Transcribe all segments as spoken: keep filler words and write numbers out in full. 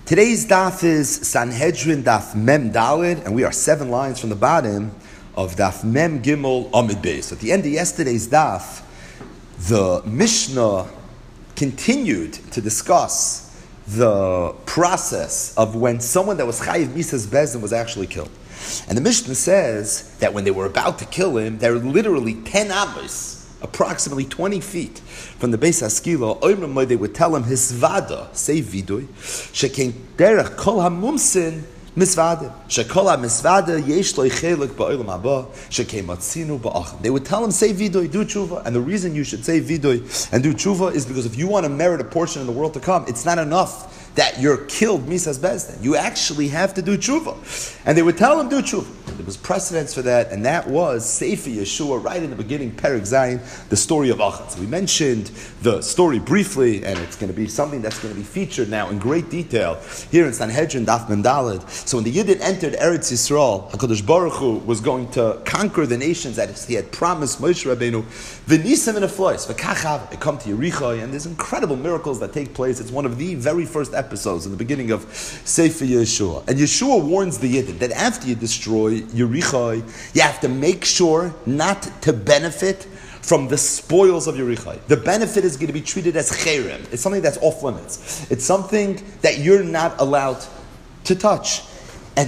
Today's daf is Sanhedrin daf Mem Dalid, and we are seven lines from the bottom of daf Mem Gimel Amid Beis. At the end of yesterday's daf, the Mishnah continued to discuss the process of when someone that was Chayiv Misas Bezdin was actually killed. And the Mishnah says that when they were about to kill him, they were literally ten amos, approximately twenty feet from the Beis Haskila. They would tell him his vada, say vidui, shekein derech kol hamumsin misvada, shekol hamisvada yesh lo chelik ba'olam haba, shekein matzinu ba'achim. They would tell him, say vidui, do tshuva. And the reason you should say vidui and do tshuva is because if you want to merit a portion in the world to come, it's not enough that you're killed misas bezdin. You actually have to do tshuva. And they would tell him, do tshuva. There was precedence for that, and that was Sefer Yeshua, right in the beginning, Perek Zayin, the story of Achan. So we mentioned the story briefly, and it's going to be something that's going to be featured now in great detail here in Sanhedrin Daf Mem Daled. So when the Yidden entered Eretz Yisrael, HaKadosh Baruch Hu was going to conquer the nations that he had promised Moshe Rabbeinu. V'nisam in a flois, v'kachav, they come to Yericho, and there's incredible miracles that take place. It's one of the very first episodes in the beginning of Sefer Yeshua. And Yeshua warns the Yidden that after you destroy Yericho, you have to make sure not to benefit from the spoils of Yericho. The benefit is going to be treated as cherem. It's something that's off limits. It's something that you're not allowed to touch. And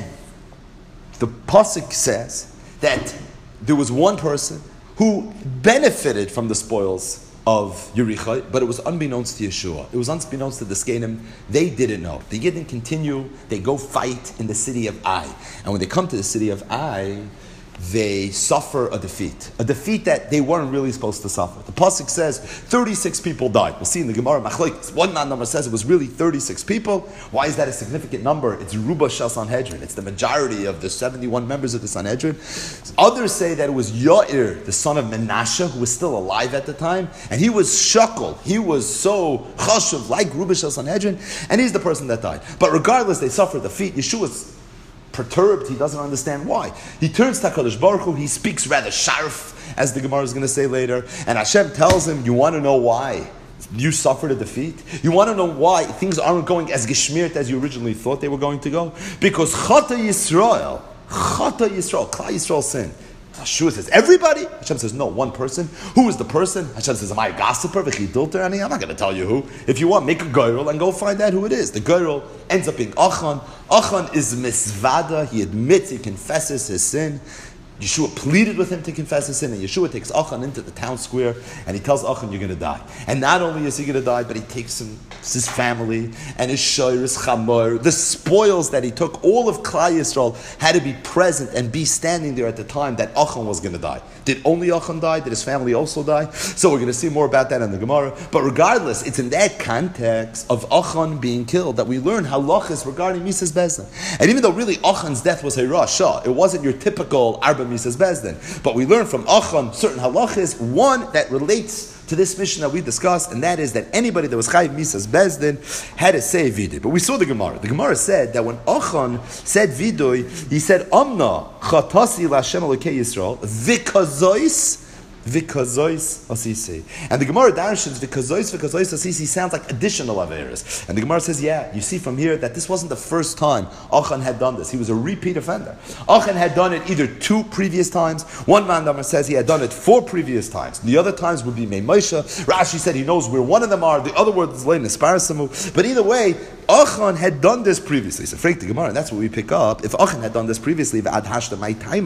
the pasuk says that there was one person who benefited from the spoils of Yericho, but it was unbeknownst to Yeshua. It was unbeknownst to the Skenim. They didn't know. The Yidden continue. They go fight in the city of Ai. And when they come to the city of Ai, they suffer a defeat. A defeat that they weren't really supposed to suffer. The pasuk says thirty-six people died. We'll see in the Gemara Machlokes. One man number says it was really thirty-six people. Why is that a significant number? It's Ruba Shel Sanhedrin. It's the majority of the seventy-one members of the Sanhedrin. Others say that it was Yair, the son of Menashe, who was still alive at the time, and he was shakal. He was so chashuv, like Ruba Shel Sanhedrin, and he's the person that died. But regardless, they suffered defeat. Yeshua's perturbed. He doesn't understand why. He turns to HaKadosh Baruch Hu. He speaks rather sharp, as the Gemara is going to say later. And Hashem tells him, you want to know why you suffered a defeat? You want to know why things aren't going as geschmiert as you originally thought they were going to go? Because Chata Yisrael, Chata Yisrael, Klal Yisrael sin. Yeshua says, everybody? Hashem says, no, one person. Who is the person? Hashem says, am I a gossiper? I'm not going to tell you who. If you want, make a girl and go find out who it is. The girl ends up being Achan. Achan is misvada. He admits, he confesses his sin. Yeshua pleaded with him to confess his sin, and Yeshua takes Achan into the town square, and he tells Achan, you're going to die. And not only is he going to die, but he takes him, his family, and his shoyr, his chamor, the spoils that he took. All of Klal Yisrael had to be present and be standing there at the time that Achan was going to die. Did only Achan die? Did his family also die? So we're going to see more about that in the Gemara. But regardless, it's in that context of Achan being killed that we learn halachas regarding Misas Bezdin. And even though really Achan's death was a rasha, it wasn't your typical Arba Misas Bezdin. But we learn from Achan certain halachas, one that relates to this mission that we discussed, and that is that anybody that was Chayiv Misas Bezdin had to say Vidui. But we saw the Gemara. The Gemara said that when Achan said Vidui, he said, Amna chatasi l'Hashem Elokei Yisrael, v'kazois, v'kazois asisi. And the Gemara darshans, v'kazois, v'kazois asisi sounds like additional averis. And the Gemara says, yeah, you see from here that this wasn't the first time Achan had done this. He was a repeat offender. Achan had done it either two previous times. One man number says he had done it four previous times. The other times would be Mei Moshe. Rashi said he knows where one of them are. The other word is Lein Esparasamu. But either way, Achan had done this previously. So, Frank the Gemara, and that's what we pick up. If Achan had done this previously, why weren't the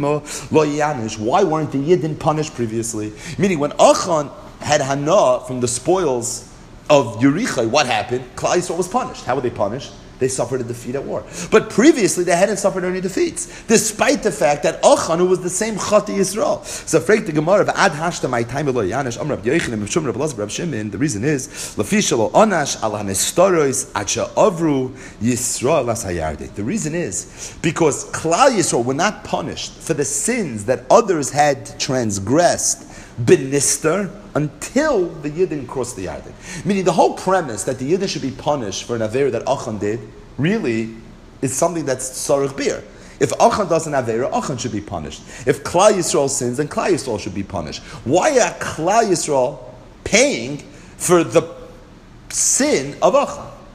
Yidden punished previously? Meaning, when Achan had hana from the spoils of Yericho, what happened? Klal Yisrael was punished. How were they punished? They suffered a defeat at war. But previously, they hadn't suffered any defeats, despite the fact that Achan, who was the same Chati Yisrael. So, Frank the Gemara, Ad Hashta my time Elo Yanish, Amr Rab Yochanan, Mishum Rab Elazar, Rab Shimon. The reason is Lafishalo Onash Al Hanestorois Acha Avru Yisrael Las Hayarde. The reason is because Klal Yisrael were not punished for the sins that others had transgressed, benister, until the Yidden crossed the Yarden. Meaning the whole premise that the Yidden should be punished for an Aveira that Achan did really is something that's Sarich Bir. If Achan does an Aveira, Achan should be punished. If Klal Yisrael sins, then Klal Yisrael should be punished. Why are Klal Yisrael paying for the sin of Achan?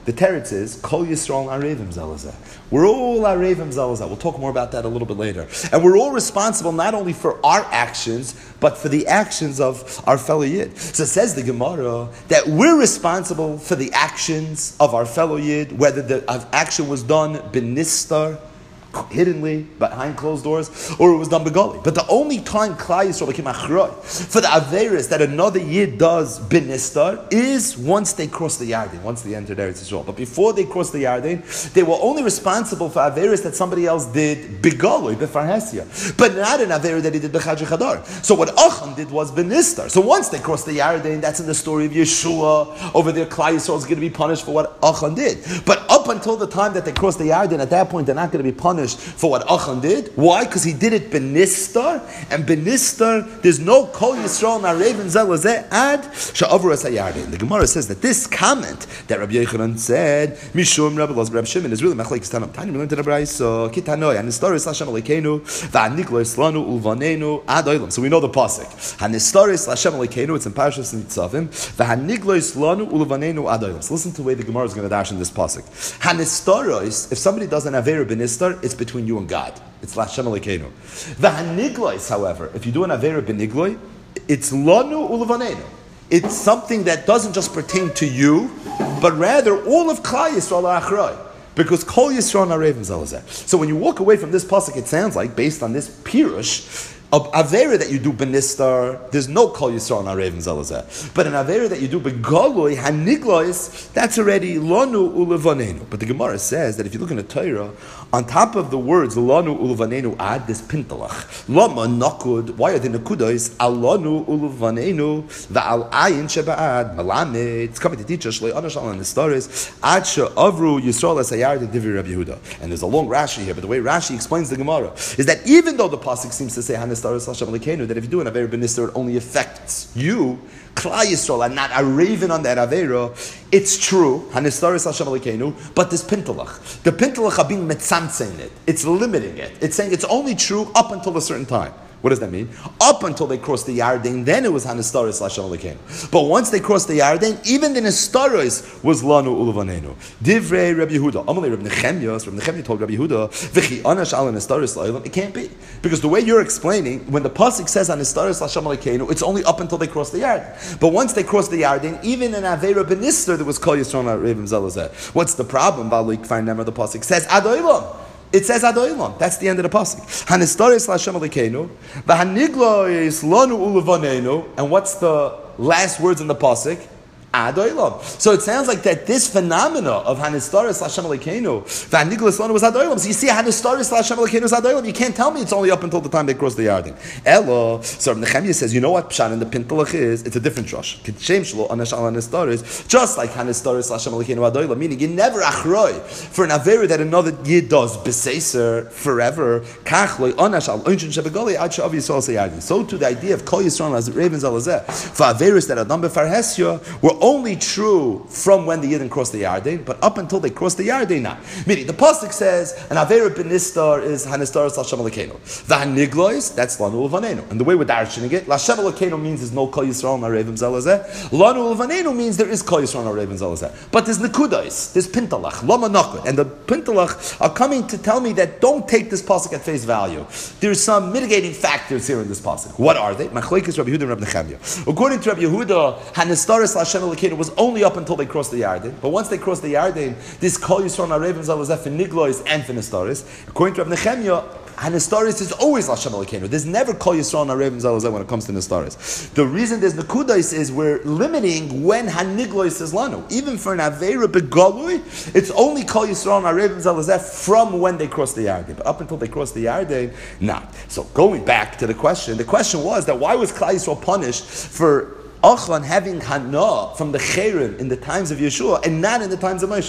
The teretz is Kol Yisrael Arevim Zelazeh. We're all Arevim Zelazeh. We'll talk more about that a little bit later. And we're all responsible not only for our actions, but for the actions of our fellow Yid. So it says the Gemara that we're responsible for the actions of our fellow Yid, whether the action was done benistar, hiddenly, behind closed doors, or it was done begoli. But the only time Klal Yisrael became achroi for the averis that another Yid does benistar is once they cross the Yarden, once they entered Eretz Yisrael. But before they crossed the Yarden, they were only responsible for averis that somebody else did begoli, befarhesia, but not an aver that he did bechadri chadar. So what Achan did was benistar. So once they crossed the Yarden, that's in the story of Yeshua. Over there, Klal Yisrael is going to be punished for what Achan did. But up until the time that they crossed the Yarden, at that point, they're not going to be punished for what Achan did. Why? Because he did it benistar, and benistar, there's no Kol Yisrael Narevin Zelazeh ad she'avru es hayardin. The Gemara says that this comment that Rabbi Yochanan said, Mishum Rabbi Elazar Rabbi Shimon, is really machlekes tanam. Tani we learned in the Brayso Kitanoy Hanistaris Lashem Alekeinu va'aniklos lanu ulvanenu ad olam. So we know the pasuk Hanistaris Lashem Alekeinu. It's in Parashas Nitzavim. Va'aniklos lanu ulvanenu ad olam. So listen to the way the Gemara is going to dash in this pasuk. Hanistaris, if somebody does an avera benistar, it's between you and God. It's Lashem Alekeinu. V'haniglois, however, if you do an avera benigloi, it's lanu ulvanenu. It's something that doesn't just pertain to you, but rather all of Klal Yisrael are achroi. Because Kol Yisrael Narevim Zelazeh. So when you walk away from this pasuk, it sounds like, based on this pirush, of avera that you do benistar, there's no Kol Yisrael Narevim Zelazeh. But an avera that you do begoloi, haniglois, that's already lanu ulevanenu. But the Gemara says that if you look in the Torah, on top of the words lanu ulevanenu ad, this pintalach. Lama nakud, why are the nakudos? Alanu ulevanenu va'al ayin sheba'ad malamed. It's coming to teach us shlei anashal and the stories ad she'avru Yisrael esayar de divrei Rabbi Yehuda. And there's a long Rashi here, but the way Rashi explains the Gemara is that even though the pasuk seems to say hanis that if you do an Avera B'Nistar, it only affects you, Klal Yisrael, and not a raven on that Avera, it's true, Hanistaris Hashem Elokeinu, but this Pintalach. The Pintalach are being metzamtzein it. It's limiting it. It's saying it's only true up until a certain time. What does that mean? Up until they crossed the Yarden, then it was Hanistaris Lashem Elokeinu. But once they crossed the Yarden, even the Nistaris was Lanu Ulavanenu. Divrei Rabbi Yehuda. Amalei Rabbi Nechemya. Rabbi Nechemya told Rabbi Yehuda, V'chi anash ala Nistaris La'olam. It can't be. Because the way you're explaining, when the pasuk says Hanistaris Lashem Elokeinu, it's only up until they crossed the Yarden. But once they crossed the Yarden, even in Avera B'Nistar, there was Kol Yisrael Revim Zelazeh. What's the problem? V'alik find them, the pasuk says Adoilam. It says Adoilam. That's the end of the pasuk. Hanistaris Lashem Elokeinu, v'haniglois lanu ulevanenu. And what's the last words in the pasuk? Adoilam. So it sounds like that this phenomena of Hanistaris Lashem Elokeinu, v'haniglois lanu was Adoilam. So you see Hanistaris Lashem Elokeinu is Adoilam. You can't tell me it's only up until the time they cross the Yarden. Elo. So Rabbi Nechemya says, you know what Pshat in the Pintalach is? It's a different drush. K'shem shelo anash al Hanistaris, just like Hanistaris Lashem Elokeinu Adoilam. Meaning you never achroi for an avera that another yid does b'seiser forever. Kachloi anash al oinchin shebegoli ad she'av Yisrael seyardin. So to the idea of Kol Yisrael as Raven Zelazeh for averis that are done b'farhesia were only true from when the Yidden crossed the Yarden, but up until they crossed the Yarden, not. Meaning, the pasuk says, an Avera B'Nistar is Hanistaris Lashem Elokeinu. V'haniglois, that's Lanu Ulvanenu. And the way we're darshaning it, Lashem Elokeinu means there's no Kol Yisrael Narevim Zelazeh. Lanu Ulvanenu means there is Kol Yisrael Narevim Zelazeh. But there's Nekudos, there's Pintalach, Lama Nakud. And the Pintalach are coming to tell me that don't take this pasuk at face value. There's some mitigating factors here in this pasuk. What are they? Machlekes Rabbi Yehuda and Rabbi Nechemya. According to Rabbi Yehuda, Hanistaris Lashem Elokeinu was only up until they crossed the Yarden. But once they crossed the Yarden, this Kol Yisrael Narevim Zelazeh for Niglois and for Nistaris. According to Rabbi Nechemya, Hanistaris is always Lashem Elokeinu. There's never Kol Yisrael Narevim Zelazeh when it comes to Nistaris. The reason there's Nekudos is we're limiting when Haniglois is Lanu. Even for an Aveira Begolui, it's only Kol Yisrael Narevim Zelazeh from when they crossed the Yarden. But up until they crossed the Yarden, not. So going back to the question, the question was that why was Klal Yisrael punished for Achan having Hana from the Cherem in the times of Yeshua and not in the times of Moshe?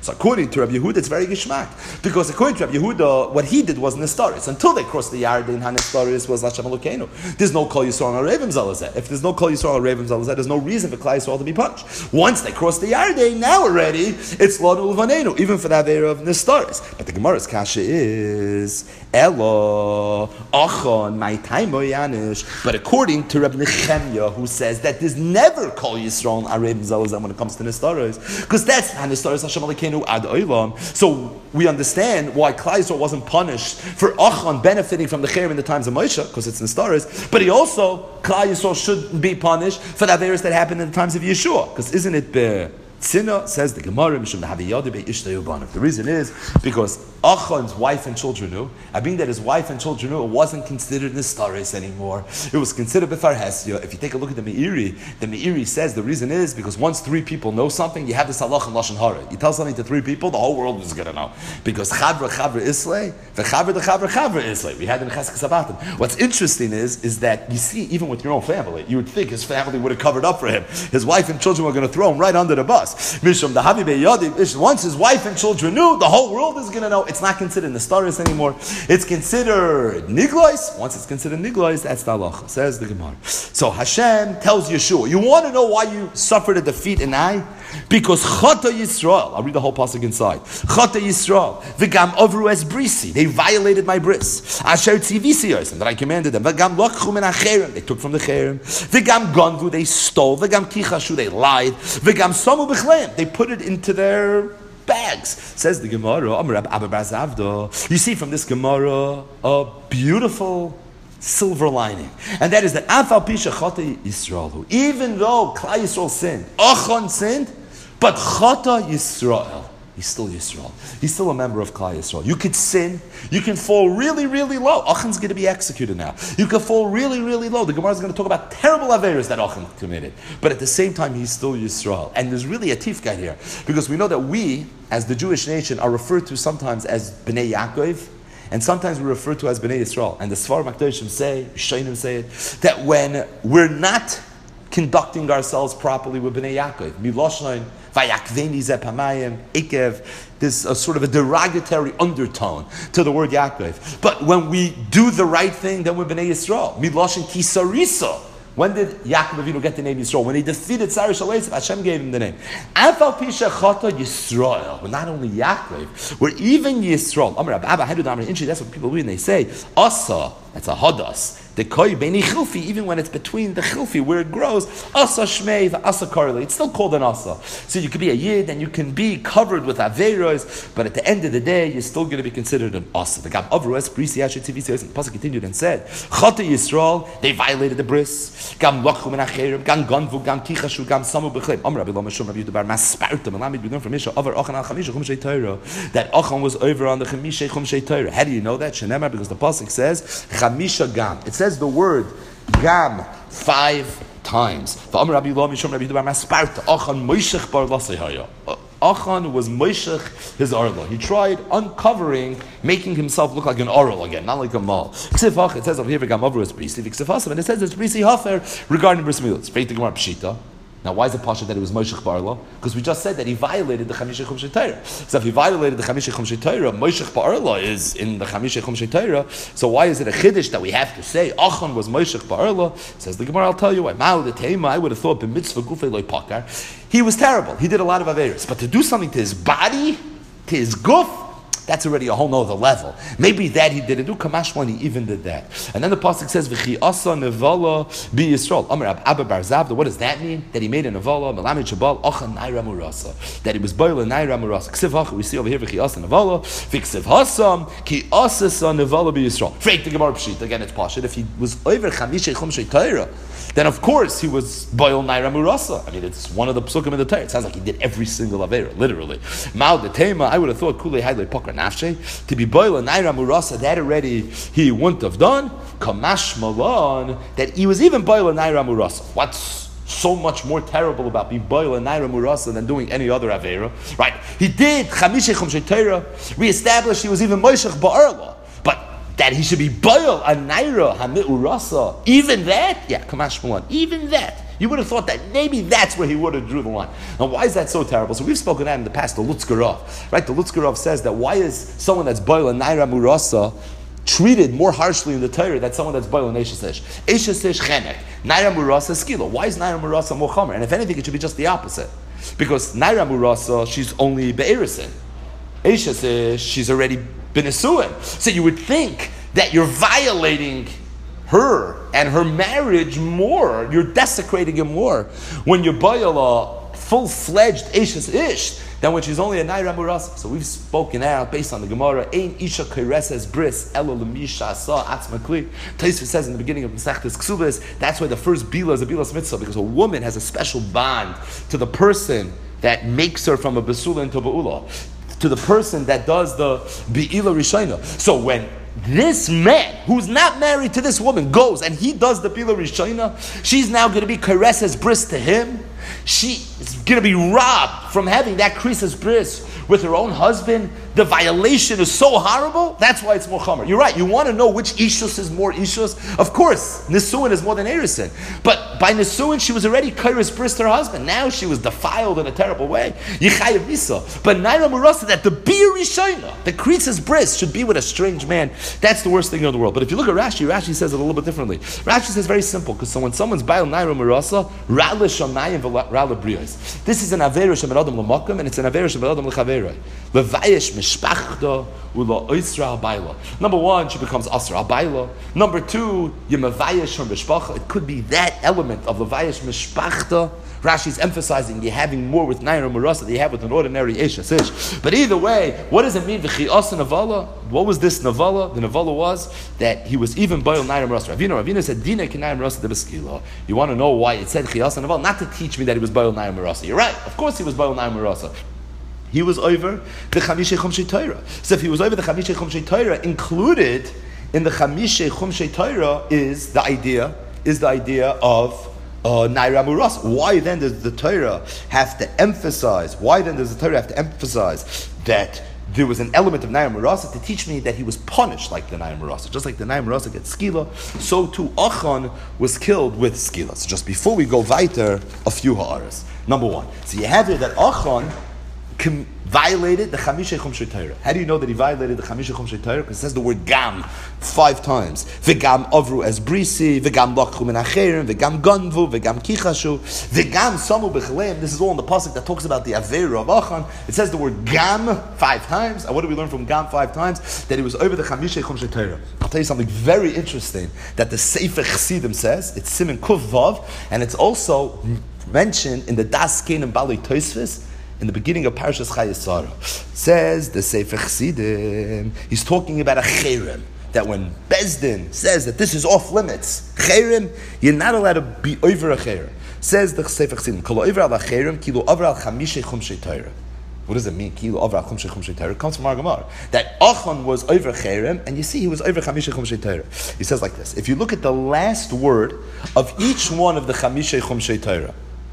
So according to Rabbi Yehuda, it's very gishmak. Because according to Rabbi Yehuda, what he did was Nestaris. Until they crossed the Yarden, Nestaris was Lashem Elokeinu. There's no Kol Yisrael on Revim Zalazeh. If there's no Kol Yisrael on Revim Zalazeh, there's no reason for Klal Yisrael to be punished. Once they crossed the Yarden, now already, it's Lanu Uvanenu, even for that era of Nestaris. But the Gemara's kasha is, Elo, Achon, my time Yanish. But according to Rabbi Nechemya, who says that there's never Kol Yisrael on Revim Zalazeh when it comes to Nestaris, because that's Nestaris Hashem Elokeinu ad Olam. So we understand why Klal Yisrael wasn't punished for Achon benefiting from the Cherem in the times of Moshe, because it's Nestaris. But he also, Klal Yisrael should be punished for the Averis that happened in the times of Yeshua, because isn't it Be Tzina, says the Gemara, Mishum Haviyadu Be Ishtay Ubanov. The reason is because Achon's wife and children knew, I mean that his wife and children knew, it wasn't considered Nestaris anymore. It was considered Befar Hesya. If you take a look at the Meiri, the Meiri says the reason is because once three people know something, you have this halach and lashon hara. You tell something to three people, the whole world is going to know. Because Chavra Chavra Islay, the Chavra the Chavra Chavra Islay. We had in Chesed Sabatim. What's interesting is, is that you see, even with your own family, you would think his family would have covered up for him. His wife and children were going to throw him right under the bus. Mishum the Habib Yadim. Once his wife and children knew, the whole world is going to know. It's not considered Nestaris anymore. It's considered Niglois. Once it's considered Niglois, that's the halacha, says the Gemara. So Hashem tells Yeshua, you want to know why you suffered a defeat in Ai? Because Chata Yisrael, I'll read the whole pasuk inside. Chata Yisrael, V'gam Avru es Brisi, they violated my bris. Asher Tzivisi Yosem, that I commanded them. V'gam Lokchu min HaCherem, they took from the Cherem. V'gam Gonvu, they stole. V'gam Kichashu, they lied. V'gam Somu B'chleim, they put it into their bags. Says the Gemara, Amar Abba Bar Zavda. You see from this Gemara a beautiful silver lining, and that is that Afal Pisha Chata Yisrael, who even though Klal Yisrael sinned, Achon sinned, but Chata Yisrael, he's still Yisrael. He's still a member of Klal Yisrael. You could sin, you can fall really, really low. Achon's going to be executed now. You can fall really, really low. The Gemara is going to talk about terrible averas that Achon committed, but at the same time, he's still Yisrael. And there's really a tifkat here, because we know that we, as the Jewish nation, are referred to sometimes as Bnei Yaakov, and sometimes we refer to as Bnei Yisrael. And the Sfarim HaKadoshim say, Shainim say it, that when we're not conducting ourselves properly with Bnei Yaakov, Miloshain, Vayakveni Zepamayim, Ikev, there's a sort of a derogatory undertone to the word Yaakov. But when we do the right thing, then we're Bnei Yisrael. Miloshain Kisarisa. When did Yaakov Avinu get the name Yisrael? When he defeated Sarah Shalesef, Hashem gave him the name. Afal Pisha Chata Yisrael. We're not only Yaakov, we're even Yisrael. Amar Abba, that's what people read and they say, Asa, that's a Hadas. The koi beni chilfi, even when it's between the chilfi where it grows, asa shmei, the asa karli, it's still called an asa. So you could be a yid and you can be covered with averos, but at the end of the day, you're still going to be considered an asa. The gam avrues brisi asher tivisi. The pasuk continued and said, Chata Yisrael, they violated the bris. Gam lokhu min acherim, gam ganvu, gam kichashu, gam samu b'chleim. Amar Rabbi Lo Meshum Rabbi Yudabar maspartam. Alamid we learn from Misha over Achan al Chamisha Chumshei Torah that Achan was over on the Chamisha Chumshei Torah. How do you know that? Shenemar, because the pasuk says Chamisha gam. It says the word gam five times. Achan was moishech his arla. He tried uncovering, making himself look like an oral again, not like a mal. It says over here, and it says it's brisi hafer regarding bris milah. Straight to Gemara Pshita. Now, why is it pasha that it was Moshech Barla? Because we just said that he violated the Chamisha Chumshei Torah. So if he violated the Chamisha Chumshei Torah, Moshech Barla is in the Chamisha Chumshei Torah. So why is it a chiddush that we have to say Achan was Moshech Barla? Says the Gemara, I'll tell you why. Ma'u the Teima, I would have thought b'mitzvah gufei loy pakar. He was terrible. He did a lot of averos, but to do something to his body, to his guf, that's already a whole nother level. Maybe that he didn't do. Kamashwan, he even did that. And then the pasuk says, "V'chi asa nevala bi Yisrael." Amar Abba Bar Zavda. What does that mean? That he made a nevala, melamid shabal, achan naira murasa. That it was boil a naira murasa. Ksiv hacha. We see over here, "V'chi asa nevala." V'ksiv hasam ki asa sa nevala bi Yisrael. Fake the Gemara Pshita. Again, it's pashut. If he was over chamishay chumshay Torah, then of course he was boil naira murasa. I mean, it's one of the psukim in the Torah. It sounds like he did every single avera, literally. Ma'u the tema. I would have thought kulei haylei pakar. Nafshe, to be boil a naira murasa, that already he wouldn't have done. Kamash malan, that he was even boil a naira murasa. What's so much more terrible about being boil a naira murasa than doing any other avera? Right? He did chamishay chumshay Torah. We established he was even moishech ba'arla. But that he should be boil a naira hami'urasa. Even that, yeah, come on, Shmuel, even that. You would have thought that maybe that's where he would have drew the line. Now, why is that so terrible? So we've spoken that in the past, the Lutzkerov, right? The Lutzkerov says that why is someone that's boil a naira murasa treated more harshly in the Torah than someone that's boil an eshes ish? Eshes ish chenek, naira murasa skila. Why is naira murasa more chomer? And if anything, it should be just the opposite, because naira murasa, she's only be'erisin. Eshes ish, she's already been a suin. So you would think that you're violating her and her marriage more, you're desecrating it more when you're boil a full-fledged Eshes Ish than when she's only a Naira Murasa. So we've spoken out based on the Gemara, Ein Isha Kereses Bris Elo Lemisha Asa Atzma Kli. Taisva says in the beginning of Masechtas Ksubas, that's why the first Bila is a Bilas Mitzvah, because a woman has a special bond to the person that makes her from a Basula into Ba'ula, to the person that does the Be'ila Rishayna. So when this man, who's not married to this woman, goes and he does the Bila Rishayna, she's now going to be Kereses Bris to him. She is going to be robbed from having that Kereses Bris with her own husband. The violation is so horrible, that's why it's more chomer. You're right, you want to know which Ishus is more Ishus? Of course, Nisuin is more than Erisin. But by Nisuin, she was already Kereses Bris to her husband. Now she was defiled in a terrible way. Yichayev Misa. But Naira Murasa, that the Bir Rishayna, the Kereses Bris, should be with a strange man, that's the worst thing in the world. But if you look at Rashi, Rashi says it a little bit differently. Rashi says very simple, because so when someone's Baal Naira Murasa, Ra'le Shamayim Ra'le Briyos. This is an Avera Shemen Adam L'Makam, and it's an Avera Shemen Adam L'Chaveroi. Levayesh Mishpachta Ula Oisra Abayla. Number one, she becomes Asra Abayla. Number two, Yemavayesh her Mishpacha. It could be that element of Levayesh Mishpachta. Rashi's emphasizing you're having more with Naira Murasa than you have with an ordinary Eshes Ish. But either way, what does it mean? V'chi'asa Navala? What was this Navala? The Navala was that he was even Baal Naira Murasa. Ravina, Ravina said, Dina ki Naira Murasa de Beskila. You want to know why it said Chi'asa Navala? Not to teach me that he was Baal Naira Murasa. You're right. Of course he was Baal Naira Murasa. He was over the Chamishe Chumshei Torah. So if he was over the Chamishe Chumshei Torah, included in the Chamishe Chumshei Torah is the idea, is the idea of Uh, Naira Murasa. Why then does the Torah have to emphasize? Why then does the Torah have to emphasize that there was an element of Naira Murasa to teach me that he was punished like the Naira Murasa? Just like the Naira Murasa gets skila, so too Achan was killed with skila. So just before we go weiter, a few ha'aras. Number one, so you have here that Achan com- violated the Chamishe Chumshei Torah. How do you know that he violated the Chamishe Chumshei Torah? Because it says the word gam five times. V'gam avru as brisi, v'gam lakchu min acherim, v'gam ganvu, v'gam kichashu, v'gam samu b'chaleim. This is all in the pasuk that talks about the Avera of Achan. It says the word gam five times. And what do we learn from gam five times? That it was over the Chamishe Chumshei Torah. I'll tell you something very interesting that the Sefer Chassidim says. It's Siman Kuf Vav, and it's also mentioned in the Das Kenim Balei Tosfos, in the beginning of Parashas Chayei Sarah. Says the Sefer Chassidim, he's talking about a cherem, that when Bezdin says that this is off limits, cherem, you're not allowed to be over a cherem. Says the Sefer Chassidim, kolo over al cherem, kilo over al chamishe chumshei Torah. What does it mean? Kilo over al chumshei chumshei Torah. It comes from our Gemara. That Achan was over cherem, and you see he was over chamishe chumshei Torah. He says like this: if you look at the last word of each one of the chamishe chumshei Torah,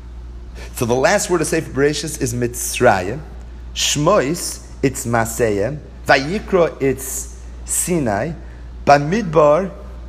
so the last word of Sefer Bereshis is Mitzrayim, Shmois, it's Maseyim, Vayikra, it's Sinai, Bamidbar,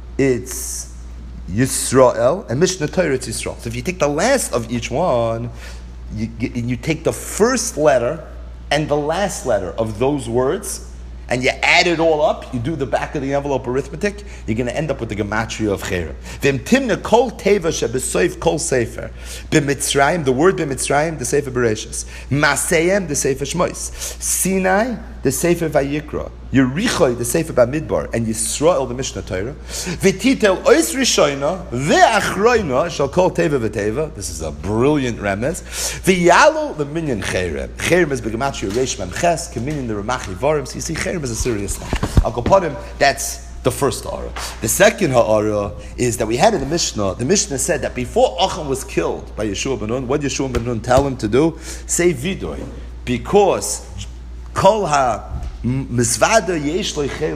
it's Yisrael, and Mishnah Torah, it's Yisrael. So if you take the last of each one, you, you take the first letter and the last letter of those words, and you add it all up, you do the back of the envelope arithmetic, you're going to end up with the gematria of cherem. V'imtimna kol teva shebesoif kol sefer. B'mitzrayim, the word b'mitzrayim, the Sefer Bereshis. Maseyem, the Sefer Shmois. Sinai, the Sefer Vayikra. Yerichoi, the Sefer Bamidbar, and Yisrael, the Mishnah Torah. V'titel ois rishoyna, ve'achroyna, shall call teva v'teva. This is a brilliant remez. V'yalo, the minyan cherem. Cherem is b'gematria reish memches, k'minyan the remachi varim. So you see, cherem is a serious thing. I'll go put him, that's the first ha'ara. The second ha'ara is that we had in the Mishnah, the Mishnah said that before Achan was killed by Yeshua ben Nun, what did Yeshua ben Nun tell him to do? Say vidoy. Because kol ha Misvada yesh lo chelek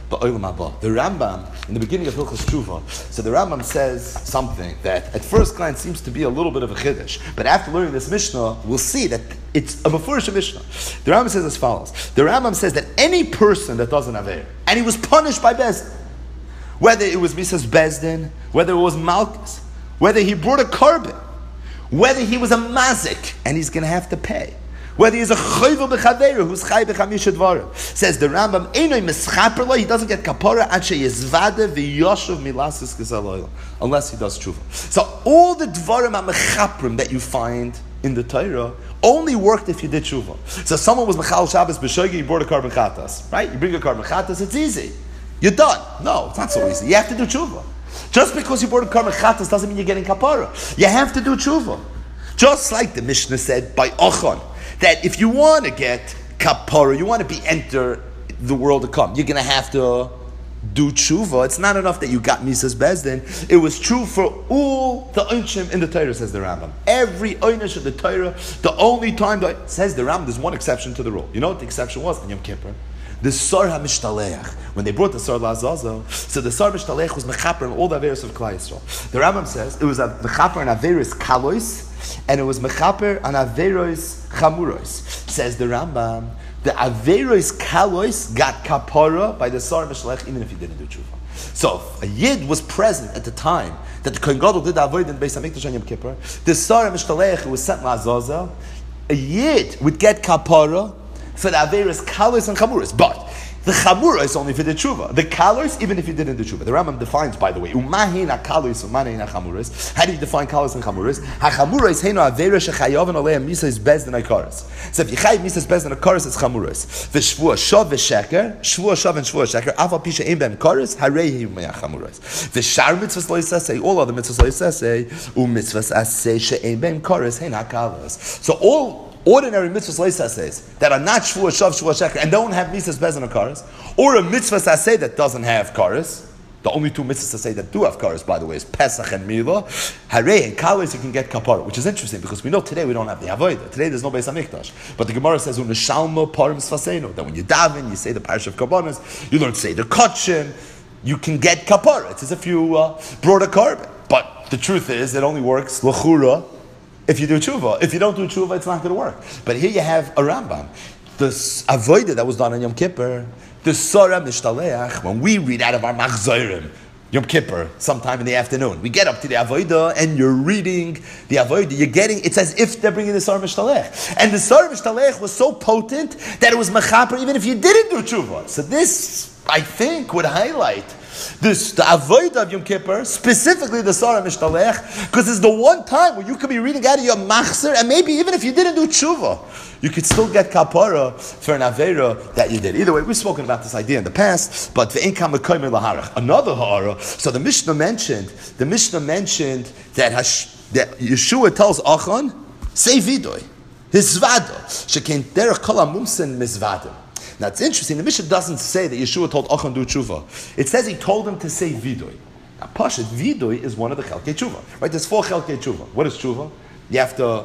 ba'olam haba. The Rambam, in the beginning of Hilchos Tshuva, so the Rambam says something that at first glance seems to be a little bit of a chiddush, but after learning this Mishnah, we'll see that it's a mefurish Mishnah. The Rambam says as follows. The Rambam says that any person that doesn't have air, and he was punished by Bezdin, whether it was Misas Bezdin, whether it was Malchus, whether he brought a carbon, whether he was a mazik, and he's going to have to pay, whether he's a chayvah b'chaveru, who's chay b'chamisha dvarim. Says the Rambam, Einoi mischaper lo, he doesn't get kapara ad sheyizvade v'yoshuv milasis kesaloyla, unless he does tshuva. So all the dvarim ha-mechaprim that you find in the Torah only worked if you did tshuva. So someone was mechal Shabbos b'shogi, you brought a carbon chatas, right? You bring a carbon chatas, it's easy. You're done. No, it's not so easy. You have to do tshuva. Just because you brought a carbon chatas doesn't mean you're getting kapara. You have to do tshuva. Just like the Mishnah said by Ochon, that if you want to get kapara, you want to be enter the world to come, you're going to have to do tshuva. It's not enough that you got Misas Bezdin. It was true for all the Onshim in the Torah, says the Rambam. Every Oynish of the Torah, the only time that says the Rambam, there's one exception to the rule. You know what the exception was on Yom Kippur? The Sar HaMishtaleach. When they brought the Sar LaZazel, so the Sar Mishtaleach was mechaper in all the Averis of Klal Yisrael. The Rambam says it was a mechaper on Averis Kalois, and it was mechaper on Averis Chamuros. Says the Rambam, the Averis Kalois got kapara by the Sar Mishtaleach even if he didn't do tshuva. So a Yid was present at the time that the Kohen Gadol did the Avodah in Beis HaMikdash on Yom Kippur. The Sar Mishtaleach who was sent LaZazel, a Yid would get kapara for the Averis Kalos and Chamuros. But the Chamura is only for the tshuva. The Kalos, even if you didn't do tshuva. The Rambam defines, by the way, Umahin HaKalos, Umahin HaChamuros. How do you define Kalos and Chamuros? HaChamuros, Heino Aveira Shechayav and Olei Misas Bezdin HaKaros. So if you chayav Misas Bezdin HaKaros, it's Chamuros. V'shvua Shav V'sheker, Shvua Shav and Shvua Sheker, Aval Pisha Ein Bem Karos, Harei Himei HaChamuros. V'shar mitzvahs lo yisasei, all other mitzvahs lo yisasei, u'mitzvahs asei she'ein bem Karos, Hein HaKalos. So all ordinary mitzvahs leisa says that are not shvua shav shvua sheker and don't have mitzvahs bezin or kares, or a mitzvah saseh that doesn't have kares. The only two mitzvahs saseh that do have kares, by the way, is Pesach and Milah. Harei and kares you can get kapara, which is interesting because we know today we don't have the avodah. Today there's no Beis Hamikdash, but the Gemara says u'neshalmo parim sfaseinu, that when you daven you say the parish of karbanos, you learn say the kachim, you can get kapara. It's as if you uh, brought a carbon. But the truth is it only works l'chura if you do tshuva. If you don't do tshuva, it's not going to work. But here you have a Rambam. The avodah that was done on Yom Kippur, the Sara Mishtaleach, when we read out of our Machzorim, Yom Kippur, sometime in the afternoon, we get up to the avodah and you're reading the avodah, you're getting, it's as if they're bringing the Sara Mishtaleach. And the Sara Mishtaleach was so potent that it was mechaper even if you didn't do tshuva. So this, I think, would highlight this, the avodah of Yom Kippur, specifically the Sara Mishtaleach, because it's the one time where you could be reading out of your machzer, and maybe even if you didn't do tshuva, you could still get kapara for an avera that you did. Either way, we've spoken about this idea in the past, but the income another ha'ara. So the Mishnah mentioned, the Mishnah mentioned that, Hash, that Yeshua tells Achan, say vidoy, his zvado, sheken derech kol hamumsen mizvadim. Now it's interesting, the Mishnah doesn't say that Yeshua told Achan do tshuva. It says he told him to say vidoy. Now Pashat, vidoy is one of the chelkei tshuva. Right? There's four chelkei tshuva. What is tshuva? You have to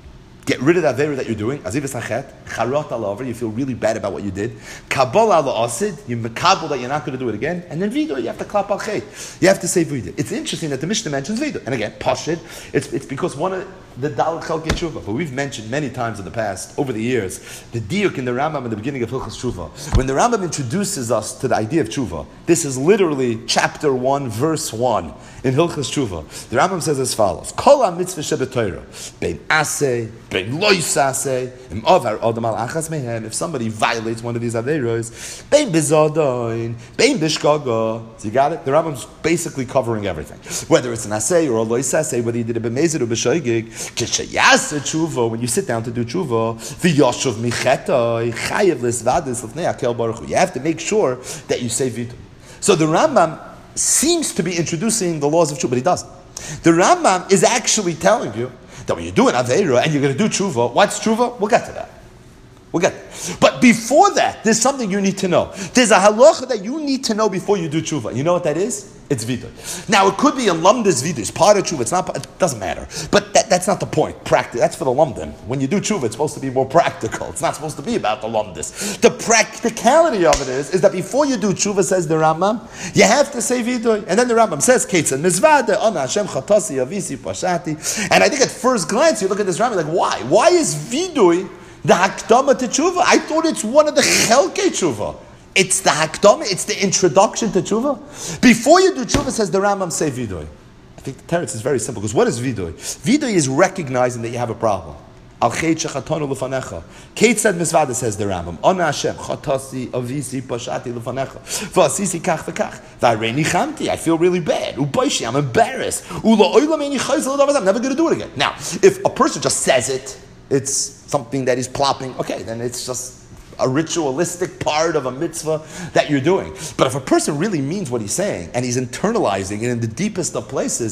get rid of the avera that you're doing. Azivas hachet, charot al you feel really bad about what you did. Kabbalah al asid, you mekabel that you're not going to do it again. And then vidoy, you have to klap al chet. You have to say vidoy. It's interesting that the Mishnah mentions vidoy. And again, Pashat, it's, it's because one of the Dal Chelkei Tshuva. But we've mentioned many times in the past, over the years, the diuk in the Rambam in the beginning of Hilchos Tshuva. When the Rambam introduces us to the idea of Tshuva, this is literally chapter one, verse one in Hilchos Tshuva. The Rambam says as follows: Kol ha-mitzvah shebetoira, bein aseh, bein lo yisaseh, im avar adam al achas mehem. If somebody violates one of these averos, bein bizadoin, bein bishkaga. So you got it? The Rambam's basically covering everything. Whether it's an aseh or a lo yisaseh, whether you did a b'mezid or b'shoigig. When you sit down to do tshuva, you have to make sure that you say vidu. So the Rambam seems to be introducing the laws of tshuva, but he doesn't. The Rambam is actually telling you that when you do an aveira and you're going to do tshuva, what's tshuva? We'll get to that. We'll get there. But before that, there's something you need to know. There's a halacha that you need to know before you do tshuva. You know what that is? It's vidoy. Now it could be a lumdis vidoy. It's part of tshuva. It's not. It doesn't matter. But that, that's not the point. Practice. That's for the lumdim. When you do tshuva, it's supposed to be more practical. It's not supposed to be about the lumdis. The practicality of it is, is that before you do tshuva, says the Rambam, you have to say vidoy, and then the Rambam says ketzad mizvade ana Hashem chatasi avisi pashati. And I think at first glance you look at this Rambam like, why? Why is vidoy the hakdama to tshuva? I thought it's one of the chelkei tshuva. It's the hakdama, it's the introduction to tshuva. Before you do tshuva, says the Rambam, say vidoy. I think the teretz is very simple, because what is vidoy? Vidoy is recognizing that you have a problem. Al chet shechatonu lefanecha. Ketzad mizvada, says the Rambam. Ona Hashem, chatasi avisi pashati lefanecha. V'asisi kach v'kach. V'areini chamti, I feel really bad. U'boishi, I'm embarrassed. U'lo oilam eini chayzel l'davaz, I'm never going to do it again. Now, if a person just says it, it's something that he's plopping, okay, then it's just a ritualistic part of a mitzvah that you're doing. But if a person really means what he's saying and he's internalizing it in the deepest of places,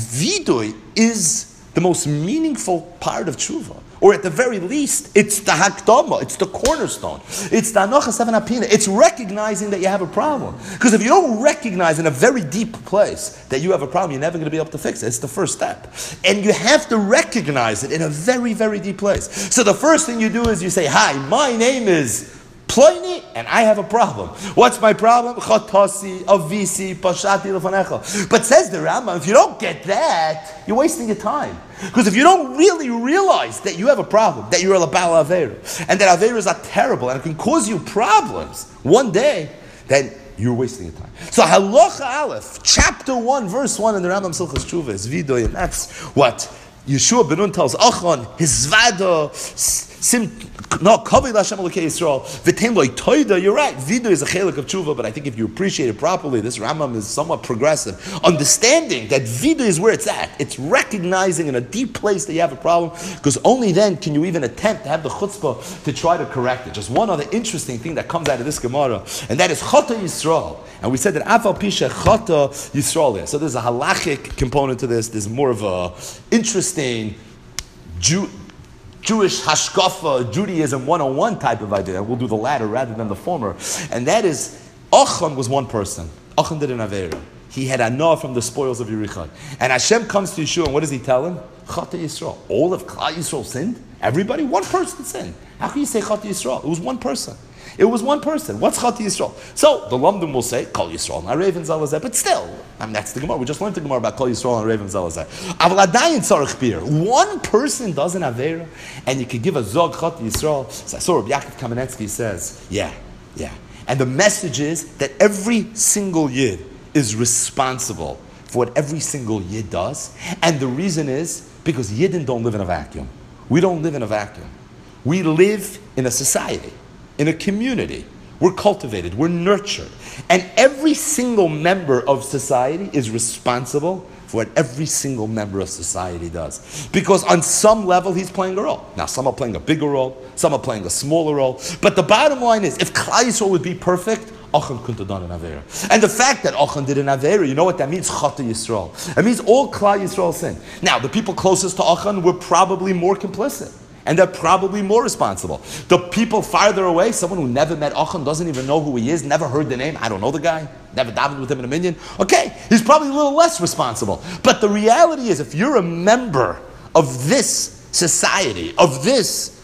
vidoy is the most meaningful part of tshuva. Or at the very least, it's the hakdama, it's the cornerstone. It's the anocha seven apina. It's recognizing that you have a problem. Because if you don't recognize in a very deep place that you have a problem, you're never going to be able to fix it. It's the first step. And you have to recognize it in a very, very deep place. So the first thing you do is you say, hi, my name is Ploini, and I have a problem. What's my problem? Chatasi, avisi, pashati lefanecha. But says the Rambam, if you don't get that, you're wasting your time. Because if you don't really realize that you have a problem, that you're a labal aveira, and that aveiras are terrible, and it can cause you problems one day, then you're wasting your time. So Halacha Aleph, chapter one, verse one in the Rambam Silchas Tshuva is vidoy, and that's what Yeshua ben Nun tells Achon, his zvada, sim, no, kavod Hashem Elokei Yisrael, v'tein lo toida. You're right, vidoy is a chelik of tshuva, but I think if you appreciate it properly, this Rambam is somewhat progressive, understanding that vidoy is where it's at. It's recognizing in a deep place that you have a problem, because only then can you even attempt to have the chutzpah to try to correct it. Just one other interesting thing that comes out of this Gemara, and that is chata Yisrael. And we said that afal pisha chata Yisrael. So there's a halachic component to this. There's more of a interesting Jew, Jewish hashkafa, Judaism one oh one type of idea. We'll do the latter rather than the former. And that is, Achan was one person. Achan did an aveira. He had anah from the spoils of Yerichai. And Hashem comes to Yeshua, and what does he tell him? Chata Yisrael. All of Klal Yisrael sinned? Everybody? One person sinned. How can you say Chata Yisrael? It was one person. It was one person. What's Chata Yisrael? So the Lamdim will say Kol Yisrael, not Raven Zalazeh, but still, I mean, that's the Gemara. We just learned the Gemara about Kol Yisrael and Raven Zalazeh. Aval Adayin Tzarech Bir. One person does an Aveira, and you could give a Zog Chata Yisrael. So I saw Rabbi Yaakov Kamenetsky says, yeah, yeah. And the message is that every single Yid is responsible for what every single Yid does. And the reason is because Yidden don't live in a vacuum. We don't live in a vacuum. We live in a society, in a community. We're cultivated, we're nurtured. And every single member of society is responsible for what every single member of society does. Because on some level, he's playing a role. Now, some are playing a bigger role, some are playing a smaller role. But the bottom line is, if Klal Yisrael would be perfect, Achan couldn't have done an Aveira. And the fact that Achan did an Aveira, you know what that means? Chata Yisrael. It means all Klal Yisrael sin. Now, the people closest to Achan were probably more complicit. And they're probably more responsible. The people farther away, someone who never met Achan, doesn't even know who he is, never heard the name, I don't know the guy, never davened with him in a minyan, okay, he's probably a little less responsible. But the reality is, if you're a member of this society, of this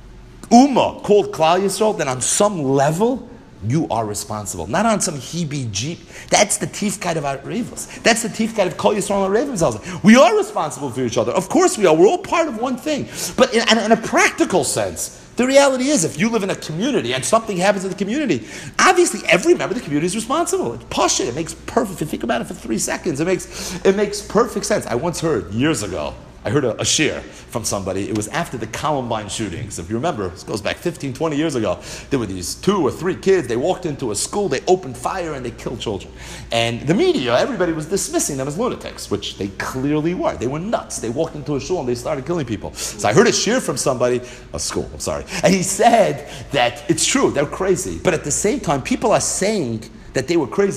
ummah called Klal Yisrael, then on some level, you are responsible. Not on some heebie-jeep. That's the tifkait of our revels. That's the tifkait of Kol Yisrael and Ravens. We are responsible for each other. Of course we are. We're all part of one thing. But in, in a practical sense, the reality is, if you live in a community and something happens in the community, obviously every member of the community is responsible. It's pashut. It makes perfect. If you think about it for three seconds, it makes it makes perfect sense. I once heard years ago, I heard a, a shir from somebody. It was after the Columbine shootings. If you remember, this goes back fifteen, twenty years ago. There were these two or three kids. They walked into a school, they opened fire, and they killed children. And the media, everybody was dismissing them as lunatics, which they clearly were. They were nuts. They walked into a shul and they started killing people. So I heard a shir from somebody, a school, I'm sorry. And he said that it's true, they're crazy. But at the same time, people are saying that they were crazy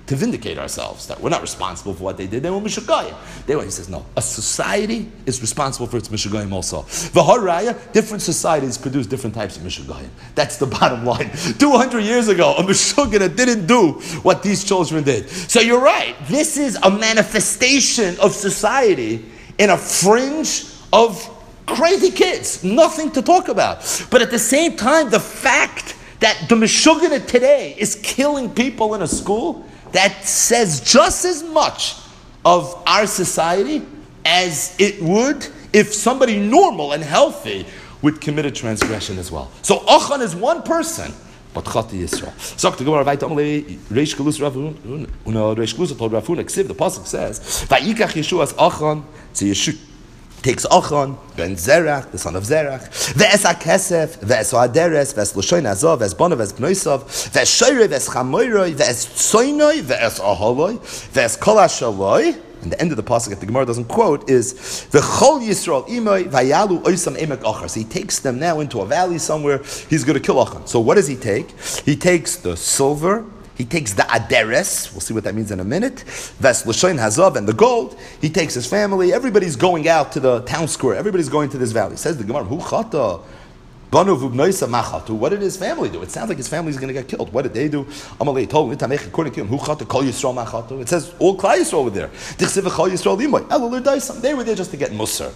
to vindicate ourselves, that we're not responsible for what they did. They were Mishugayim. They were, he says, no, a society is responsible for its Mishugayim also. V'haraya, different societies produce different types of Mishugayim. That's the bottom line. two hundred years ago, a Mishugana didn't do what these children did. So you're right, this is a manifestation of society in a fringe of crazy kids. Nothing to talk about. But at the same time, the fact that the Mishugana today is killing people in a school, that says just as much of our society as it would if somebody normal and healthy would commit a transgression as well. So Achan is one person, but Chati Yisrael. So the Gemara weiter amle Reish Gelus Ravun und Reish Gelus told Ravun Ksiv. The pasuk says, "Vayikach Yeshua's Achan to Yeshu." Takes Achan, ben Zerach, the son of Zerach, ve'es HaKesef, ve'es HaDeres, ve'es L'shoin Azov, ve'es Bonav, ve'es Bnoisav, ve'es Shoyrei, ve'es Chamoiroi, ve'es Tzoinoi, ve'es Aholoi, ve'es Kol HaShaloi. And the end of the pasuk that the Gemara doesn't quote is V'chol Yisrael imoi vayalu oisam emek achar. So he takes them now into a valley somewhere. He's going to kill Achan. So what does he take? He takes the silver. He takes the aderes, we'll see what that means in a minute, Ves L'shoin Hazav, and the gold. He takes his family. Everybody's going out to the town square. Everybody's going to this valley. Says the Gemara, Hu chata, banu v'bnoisa machatu. What did his family do? It sounds like his family's going to get killed. What did they do? Amalei told him, according to him, Hu chata kol Yisrael machatu. It says all Klal Yisrael were there. Dichsiv kol Yisrael limoy. Elul daisam. They were there just to get musar,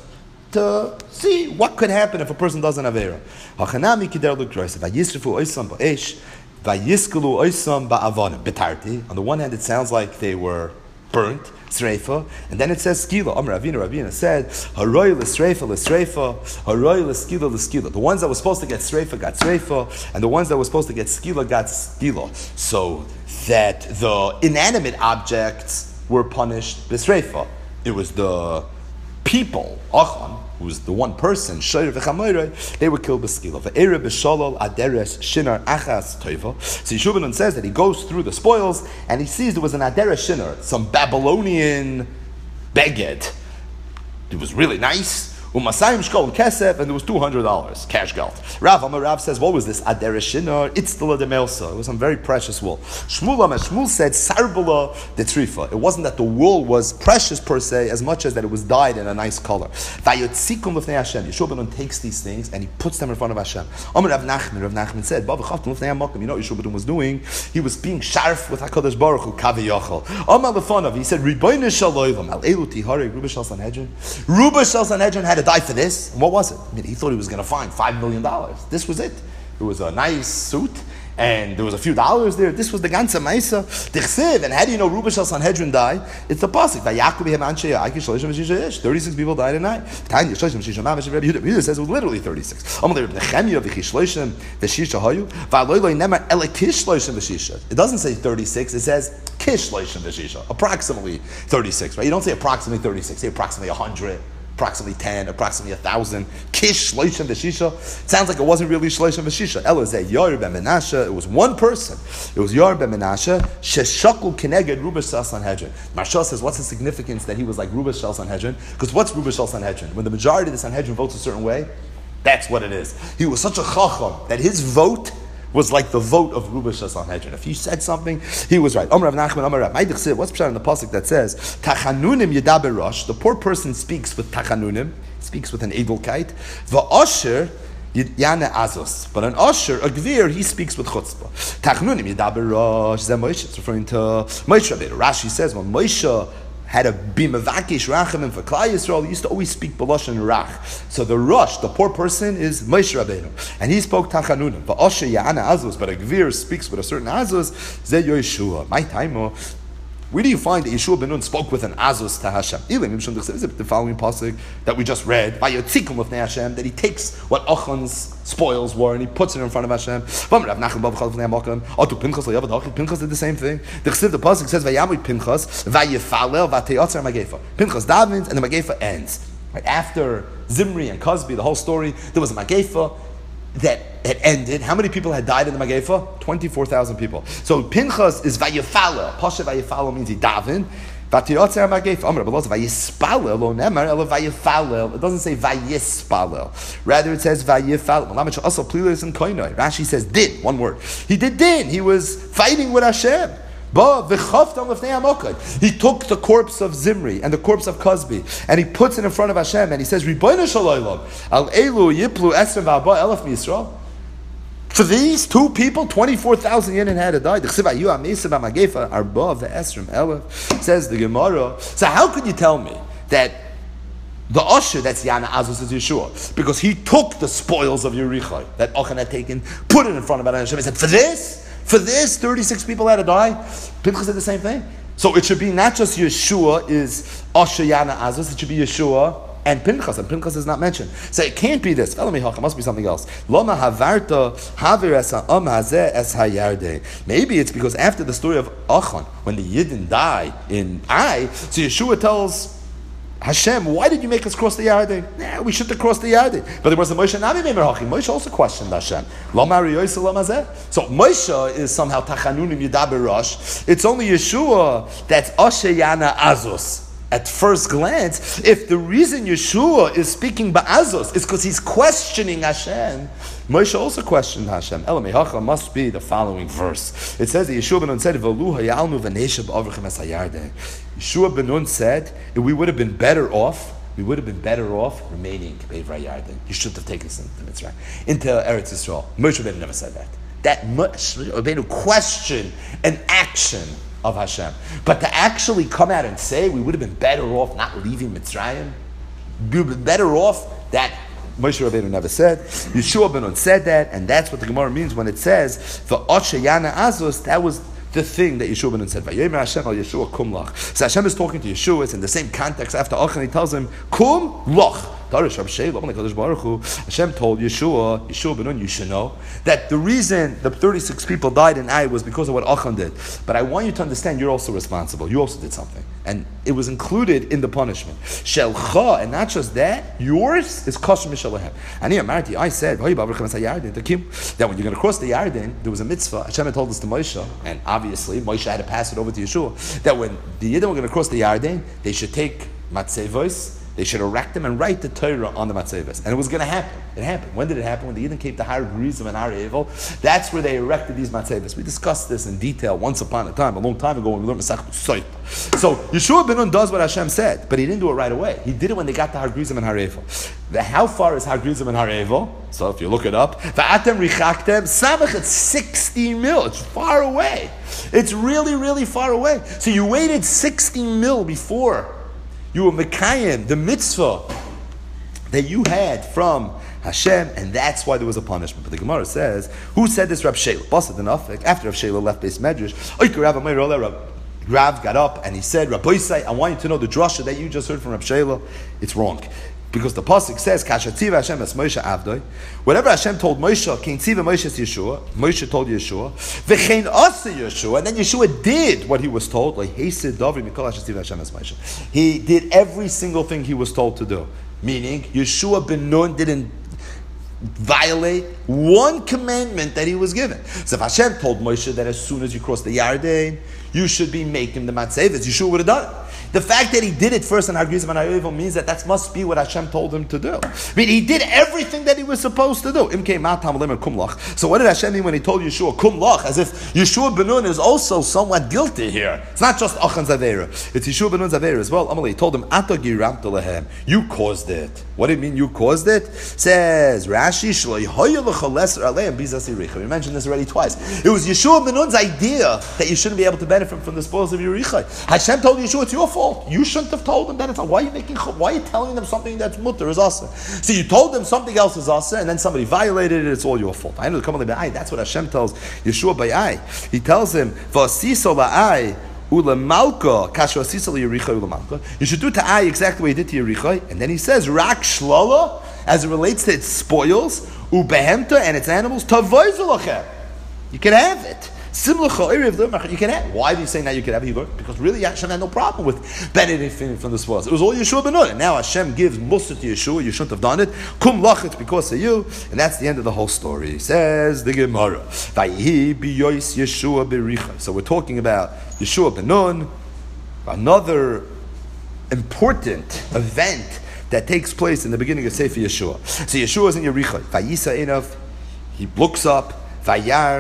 to see what could happen if a person does an avera. Hachanami kider l'krois. Vayisrifu oisam ba'esh. Vayiskalu oisam ba'avanim. Betarti. On the one hand, it sounds like they were burnt, sreifa, and then it says skila. Amar Ravina, Ravina said, haroy l'sreifa l'sreifa, haroy l'skila l'skila. The ones that were supposed to get sreifa got sreifa, and the ones that were supposed to get skila got skila. So that the inanimate objects were punished b'sreifa. It was the people, Achan, who was the one person, Shoyr v'chamoyrei, they were killed b'skila. V'ere b'sholol aderes shinar achas toiva. So Yeshua ben Nun says that he goes through the spoils and he sees there was an aderes shinar, some Babylonian beged. It was really nice. Umasayim shkol kesef, and there was two hundred dollars cash gold. Rav Amar Rav says, what was this? Aderes shinar, itztala de melsa. It was some very precious wool. Shmuel Amar Shmuel said, sarbula de trifa. It wasn't that the wool was precious per se, as much as that it was dyed in a nice color. Vayotzikum l'fnei Hashem. Yeshua ben Nun takes these things and he puts them in front of Hashem. Amar Rav Nachman, Rav Nachman said, Bava chavtum l'fnei HaMakom. You know what Yeshua ben Nun was doing? He was being sharf with HaKadosh Baruch Hu, kavi yochel. Amar lefonav, he said, Ribono shel olam, al elu tiharei Ruba shel Sanhedrin. Ruba shel Sanhedrin had to die for this. And what was it? I mean, he thought he was going to find five million dollars. This was it. It was a nice suit, and there was a few dollars there. This was the ganze Maisa. Dichsiv, and how do you know Ruba shel Sanhedrin died? It's the pasuk. thirty-six people died at night. Yehuda says it was literally thirty-six. It doesn't say thirty-six. It says kish loishim v'shisha. Approximately thirty-six, right? You don't say approximately thirty-six. Say approximately one hundred. Approximately ten, approximately a thousand. Kish shloishim v'shisha. Sounds like it wasn't really shloishim v'shisha. Elazeh Yair ben Menashe. It was one person. It was Yair ben Menashe. Sheshakul keneged Ruba shel Sanhedrin. Marshal says, what's the significance that he was like Ruba shel Sanhedrin? Because what's Ruba shel Sanhedrin? When the majority of the Sanhedrin votes a certain way, that's what it is. He was such a chacham that his vote was like the vote of Ruba shel Sanhedrin. If he said something, he was right. Amar Rav Nachman, Amar Rav. What's pshat in the pasuk that says Tachanunim Yedaber Rosh? The poor person speaks with Tachanunim, speaks with an edelkeit. Va'asher Yane Azos, but an Asher, a Gvir, he speaks with chutzpah. Tachanunim Yedaber Rosh. Zeh Moshe. It's referring to Moshe Rabbeinu. Rashi says when Moshe had a bimavakish rachamim for Klal Yisrael, he used to always speak b'lashon rach. So the Rosh, the poor person, is Moshe Rabbeinu, and he spoke tachanunim. But Asher Ya'ana Azuz, but a Gvir speaks with a certain Azuz. Zeh Yeshua. My time. Where do you find that Yeshua ben Nun spoke with an Azus to Hashem? Is it the following pasuk that we just read? Vayotzikum l'fnei Hashem, that he takes what Achan's spoils were and he puts it in front of Hashem. Pinchas did the same thing. The pasuk says Vayamid Pinchas Vayifalel Vateyotzer Magefa. Pinchas davens and the Magefa ends. Right after Zimri and Cosby, the whole story, there was a Magefa that had ended. How many people had died in the Magefa? twenty-four thousand people. So Pinchas is Vayifalel. Pasha Vayifalel means he daven. Vatiyotzer Magefa. Amar Belos Vayispalel lo nemar elo Vayifalel. It doesn't say Vayispalel. Rather it says Vayifalel. Malamet also plilis and koinoi. Rashi says did. One word. He did din. He was fighting with Hashem. He took the corpse of Zimri and the corpse of Cosby and he puts it in front of Hashem and he says, Ribono shel olam, al elu yiplu esrim v'arba elef miYisrael. For these two people, twenty-four thousand years had to die. Says the Gemara. So how could you tell me that the Usher, that's Yana Azus, is Yeshua? Because he took the spoils of Yericho that Achan had taken, put it in front of Hashem and said, for this, for this, thirty-six people had to die. Pinchas said the same thing. So it should be not just Yeshua is Usher Yana Azus, it should be Yeshua and Pinchas, and Pinchas is not mentioned. So it can't be this. It must be something else. Maybe it's because after the story of Achan, when the Yidden die in Ai, so Yeshua tells Hashem, why did you make us cross the Yarden? Nah, we shouldn't have crossed the Yarden. But there was a Moshe Navi Memerachim. Moshe also questioned Hashem. So Moshe is somehow Tachanunim Yidaber Rosh. It's only Yeshua that's Osheyana Azus. At first glance, if the reason Yeshua is speaking Ba'azos is because he's questioning Hashem, Moshe also questioned Hashem. Elamehacha must be the following verse. It says that Yeshua ben Nun said, Yeshua ben Nun said, if we would have been better off, we would have been better off remaining Be'evrei Yarden. You shouldn't have taken us into Mitzrayim, into Eretz Yisrael. Moshe Rabbeinu never said that. That Moshe Rabbeinu question an action of Hashem. But to actually come out and say we would have been better off not leaving Mitzrayim, we would have been better off, that Moshe Rabbeinu never said. Yeshua ben Nun said that, and that's what the Gemara means when it says the Osheyana Azus. That was the thing that Yeshua ben Nun said. Vayomer Hashem al Yeshua kum lach. So Hashem is talking to Yeshua. It's in the same context after Achan. He tells him kum lach. Hashem told Yeshua, Yeshua ben Nun, you should know that the reason the thirty-six people died in Ai was because of what Achan did. But I want you to understand you're also responsible. You also did something. And it was included in the punishment. Shelcha, and not just that, yours is Kosher Mishalahem. And here, Marty, I said, that when you're going to cross the Yarden, there was a mitzvah. Hashem had told us to Moshe, and obviously Moshe had to pass it over to Yeshua, that when the Yidden were going to cross the Yarden, they should take matzevos, they should erect them and write the Torah on the matzevos. And it was going to happen. It happened. When did it happen? When the Yidden came to Har Gerizim and Har Evel, that's where they erected these matzevos. We discussed this in detail once upon a time, a long time ago when we learned Masech Soit. So Yeshua ben Nun does what Hashem said, but he didn't do it right away. He did it when they got to Har Gerizim and Har Evel. The, how far is Har Gerizim and Har Evel? So if you look it up, Va'atem richaktem samach, it's sixty mil. It's far away. It's really, really far away. So you waited sixty mil before you were Mekayim, the mitzvah that you had from Hashem, and that's why there was a punishment. But the Gemara says, who said this? Rab Sheila. Basid enough. After Rab Sheila left Beis Medrash, Rav got up and he said, Rabbi Yisai, I want you to know the drasha that you just heard from Rab Sheila, it's wrong. Because the pasuk says, "Kashativa Hashem es Moshe Avdoi." Whatever Hashem told Moshe, Kein Tziva Moshe es Yeshua. Moshe told Yeshua, V'chein asa Yeshua, and then Yeshua did what he was told. Like Hesed David Mikol Hashativa Hashem es Moshe. He did every single thing he was told to do. Meaning, Yeshua ben Nun didn't violate one commandment that he was given. So if Hashem told Moshe that as soon as you cross the Yarden, you should be making the matzevos, Yeshua would have done it. The fact that he did it first in Har Gerizim and Har Evel means that that must be what Hashem told him to do. I mean, he did everything that he was supposed to do. So what did Hashem mean when he told Yeshua kum lach? As if Yeshua ben Nun is also somewhat guilty here. It's not just Achan Zavera. It's Yeshua ben Nun's Zavera as well. Amalei told him, Ato giramta lehem. You caused it. What do you mean you caused it? Says Rashi, we mentioned this already twice. It was Yeshua ben Nun's idea that you shouldn't be able to benefit from the spoils of Yerichai. Hashem told Yeshua it's your fault. You shouldn't have told them that. It's why are you making? Why are you telling them something that's mutter is asa? So you told them something else is asa, and then somebody violated it. It's all your fault. I know the command b'ai. That's what Hashem tells Yeshua b'ai. He tells him v'asiso la'ai ulemalka kasher asiso liyerichai ulemalka. You should do to ai exactly what you did to Yerichai, and then he says rak shlala as it relates to its spoils ubehemta and its animals tavoizulachem. You can have it. You can have. Why do you say now you can have it? Because really Hashem had no problem with benefiting from the spoils. It was all Yeshua ben Nun. And now Hashem gives mussar to Yeshua. You shouldn't have done it. Kum lach, it's because of you. And that's the end of the whole story. Says the Gemara. So we're talking about Yeshua ben Nun, another important event that takes place in the beginning of Sefer Yeshua. So Yeshua is in Yerichai. Vayisa Einav. He looks up. Vayar.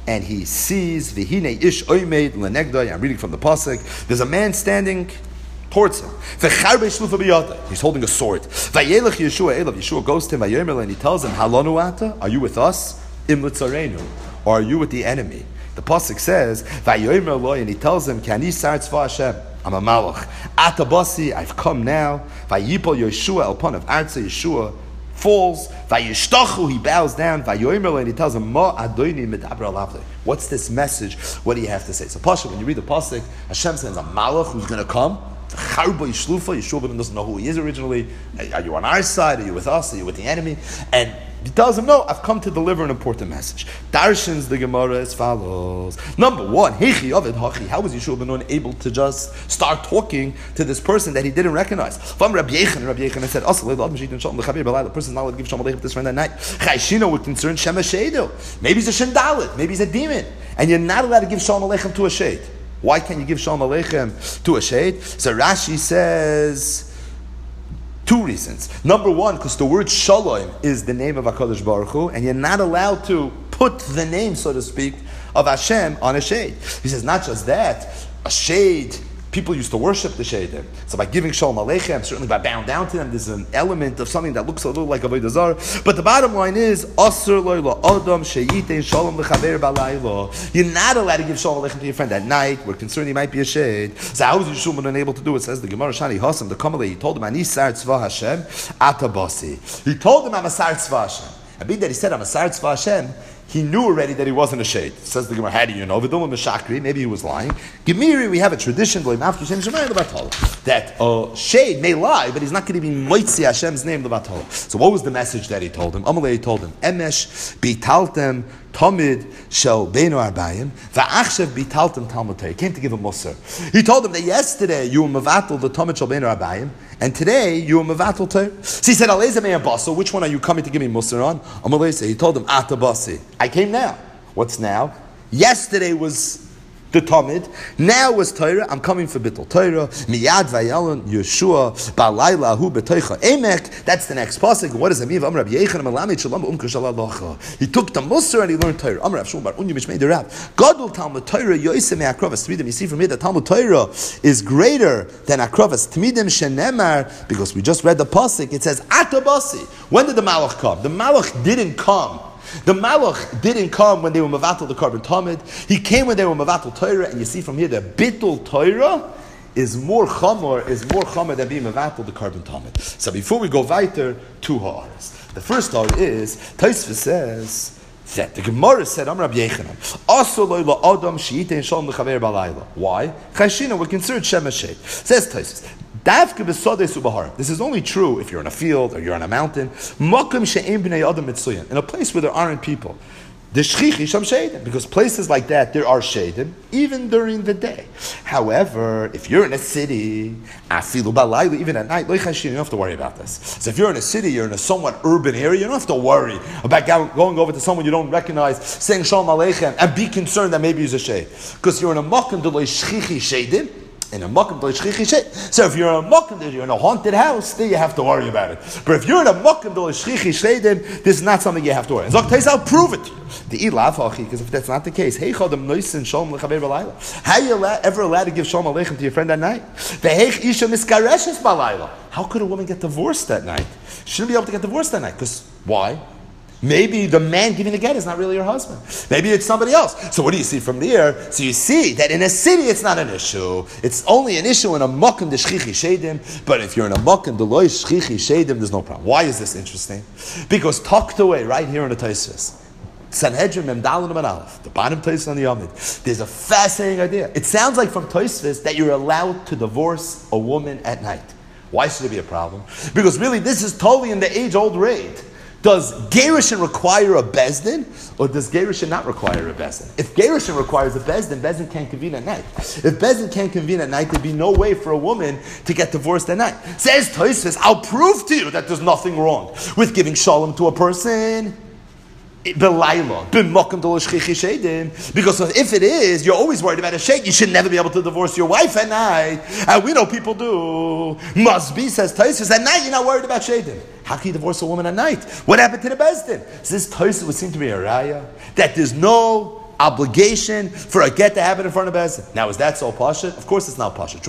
and he sees Vihine Ish Oimed Lenegdai. I'm reading from the pasuk. There's a man standing towards him. He's holding a sword. Yeshua goes to him and he tells him, Halonu ata? Are you with us? Im litzarenu. Or are you with the enemy? The pasuk says, and he tells him, Kani sar tzva Hashem. I'm a malach. Atabasi, I've come now. Vayipol Yeshua elpon of Arza. Yeshua falls. Vayishtachu, he bows down. Vayomer, and he tells him, Ma adoini medabra lavle. What's this message? What do you have to say? So, Pasha, when you read the pasuk, Hashem sends a malach who's going to come. Charba Yishlufa. Yeshua doesn't know who he is originally. Are you on our side? Are you with us? Are you with the enemy? And he tells him, no, I've come to deliver an important message. Darshans the Gemara as follows. Number one, Hechi Ovid Hachi. How was Yeshua ben Nun able to just start talking to this person that he didn't recognize? From Rabbi Yechon, Rabbi Yechon said, the person is not allowed to give Shalom Aleichem to his friend that night. Chayshino would concern Shema Sheidu. Maybe he's a Shendalit. Maybe he's a demon. And you're not allowed to give Shalom Aleichem to a Shed. Why can't you give Shalom Aleichem to a Shed? So Rashi says, two reasons. Number one, because the word Shalom is the name of HaKadosh Baruch Hu, and you're not allowed to put the name, so to speak, of Hashem on a shade. He says, not just that, a shade, people used to worship the shade. So by giving Shalom Aleichem, certainly by bowing down to them, there's an element of something that looks a little like Avodah Zarah. But the bottom line is, Asur lo la'adam she'yitein shalom l'chaver b'laylo. You're not allowed to give Shalom Aleichem to your friend at night. We're concerned he might be a shade. So how is Yeshua unable to do it? Says the Gemara Shani Hasam, the Kamalei, he told him, Ani sar tzva Hashem, atabasi. He told him, I'm a sar tzva Hashem. I mean that he said, I'm a sar tzva Hashem. He knew already that he wasn't a shade. Says the Gemara, how do you know? Maybe he was lying. Gemiri, we have a tradition that a shade may lie, but he's not going to be moitzi Hashem's name. So what was the message that he told him? Amalei, he told him, Emesh bitaltem Tamid shel beinu arbayim va'achshav bitaltem Talmud Torah. He came to give a musar. He told him that yesterday you were mevatel the Tamid shel beinu arbayim, and today you were mevatel Torah. So he said, Aleza mei abaso, which one are you coming to give me musar on? Amalei, he told him, Atabasi. I came now. What's now? Yesterday was the Talmud. Now was Torah. I'm coming for Bittul Torah. Miyad vayalon Yeshua ba'layla hu b'toicha emek. That's the next pasuk. What does it mean? Amar Rabbi Yechon Malamed Shalom Umkar Shalalacha. He took the Musar and he learned Torah. Amar Rav Shmuel Bar Unya Mishmei Derab. Gadol Talmud Torah Yoisem Akravas Tmidim. You see from here that Talmud Torah is greater than Akravas Tmidim Shenemar, because we just read the pasuk. It says Atabasi. When did the Malach come? The Malach didn't come. The Malach didn't come when they were Mavatal the Carbon Talmud. He came when they were Mavatal Torah, and you see from here that Bittul Torah is more chamor, is more chamor than being Mavatal the Carbon Talmud. So before we go weiter, two ha'aras. The first ha'ar is, Tosfos says that the Gemara said, Amar Rabbi Yechanan, Asur lo la'adam she'yitein shalom l'chaver b'layla. Why? Chayshina, we're considered Shem Hashem. Says Tosfos, this is only true if you're in a field or you're on a mountain. In a place where there aren't people. Because places like that, there are shadim, even during the day. However, if you're in a city, even at night, you don't have to worry about this. So if you're in a city, you're in a somewhat urban area, you don't have to worry about going over to someone you don't recognize, saying Shalom Aleichem, and be concerned that maybe he's a shade. Because you're in a makom d'lo shchichi shadim, in a makom d'lo shchichi shadim. So if you're in a makom, you're in a haunted house, then you have to worry about it. But if you're in a makom d'lo shchichi shadim, this is not something you have to worry. Zok Tais, I'll prove it to you. The ilav hachi, because if that's not the case, hey chodem noisin shalom lechaber b'layla. How are you ever allowed to give shalom aleichem to your friend at night? Ve'heich isha miskareshes b'layla. How could a woman get divorced that night? She shouldn't be able to get divorced that night. Because why? Maybe the man giving the get is not really her husband. Maybe it's somebody else. So what do you see from there? So you see that in a city it's not an issue. It's only an issue in a makom de shchichi shedim. But if you're in a makom de loy shchichi shedim, there's no problem. Why is this interesting? Because tucked away right here in the Tosfos, Sanhedrin Mem Daled Amud Aleph, the bottom Tosfos on the Yamid, there's a fascinating idea. It sounds like from Tosfos that you're allowed to divorce a woman at night. Why should it be a problem? Because really this is totally in the age-old raid. Does Gerushin require a Bezdin, or does Gerushin not require a Bezdin? If Gerushin requires a Bezdin, Bezdin can't convene at night. If Bezdin can't convene at night, there'd be no way for a woman to get divorced at night. Says Tosfos, I'll prove to you that there's nothing wrong with giving shalom to a person Belayla, b'mokum d'lo shchichi shedim. Because if it is, you're always worried about a shade. You should never be able to divorce your wife at night. And we know people do. Must be, says Tosfos, at night you're not worried about shedim. How can you divorce a woman at night? What happened to the Bezdin? So this Tosfos would seem to be a raya that there's no obligation for a get to happen in front of Beis Din. Now, is that so pasha? Of course it's not pasha.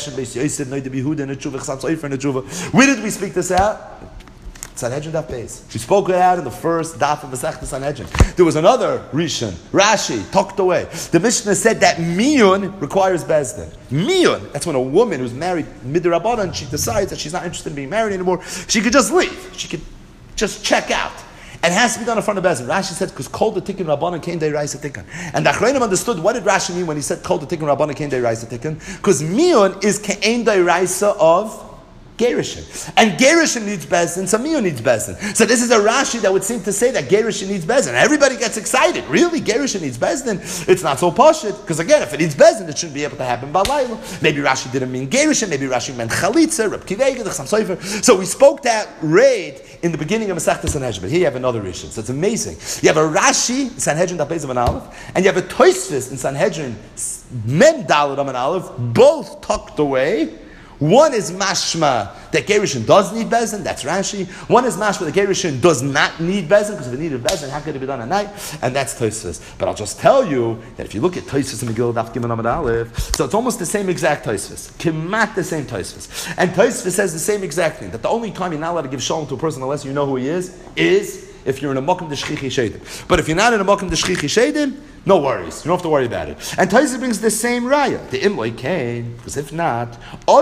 Where did we speak this out? Sanhedrin Daf Beis. We spoke it out in the first Daf of Masechta Sanhedrin. There was another Rishon, Rashi, tucked away. The Mishnah said that miyun requires Beis Din. Miyun, that's when a woman who's married midrabanan, she decides that she's not interested in being married anymore, she could just leave. She could just check out. And it has to be done in front of Beis Din. Rashi said, because kol the tikkun rabbanan came day raisa tikkun. And the Achrayim understood, what did Rashi mean when he said kol the tikkun rabbanan came day raisa tikkun? Because miyun is ke'en day raisa of Gerushin. And Gerushin needs Beis Din, so Miyun needs Beis Din. So this is a Rashi that would seem to say that Gerushin needs Beis Din. Everybody gets excited. Really? Gerushin needs Beis Din? It's not so pashut. Because again, if it needs Beis Din, it shouldn't be able to happen by Laila. Maybe Rashi didn't mean Gerushin. Maybe Rashi meant Chalitza, Reb Kivega, the Chassam Sofer. So we spoke that raid in the beginning of Masechta Sanhedrin. But here you have another Rishon. So it's amazing. You have a Rashi in Sanhedrin Daf Beis Amud Aleph, and you have a Tosfos in Sanhedrin Mem Daled Amud Aleph, both tucked away. One is mashma that Gerushin does need Beis Din, that's Rashi. One is mashma that Gerushin does not need Beis Din, because if it needed Beis Din, how could it be done at night? And that's Tosfos. But I'll just tell you that if you look at Tosfos in Megillah Daf Gimel Amud Aleph, so it's almost the same exact Tosfos. Kimat the same Tosfos. And Tosfos says the same exact thing, that the only time you're not allowed to give shalom to a person unless you know who he is, is if you're in a Mokum D'Shchichi Shedim. But if you're not in a Mokum D'Shchichi Shedim, no worries. You don't have to worry about it. And Taisa brings the same raya. The imloi came, because if not,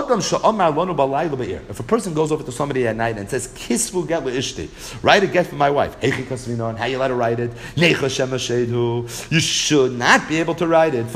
if a person goes over to somebody at night and says, Kisvu get ishti, write a get for my wife. How you let her write it? You should not be able to write it.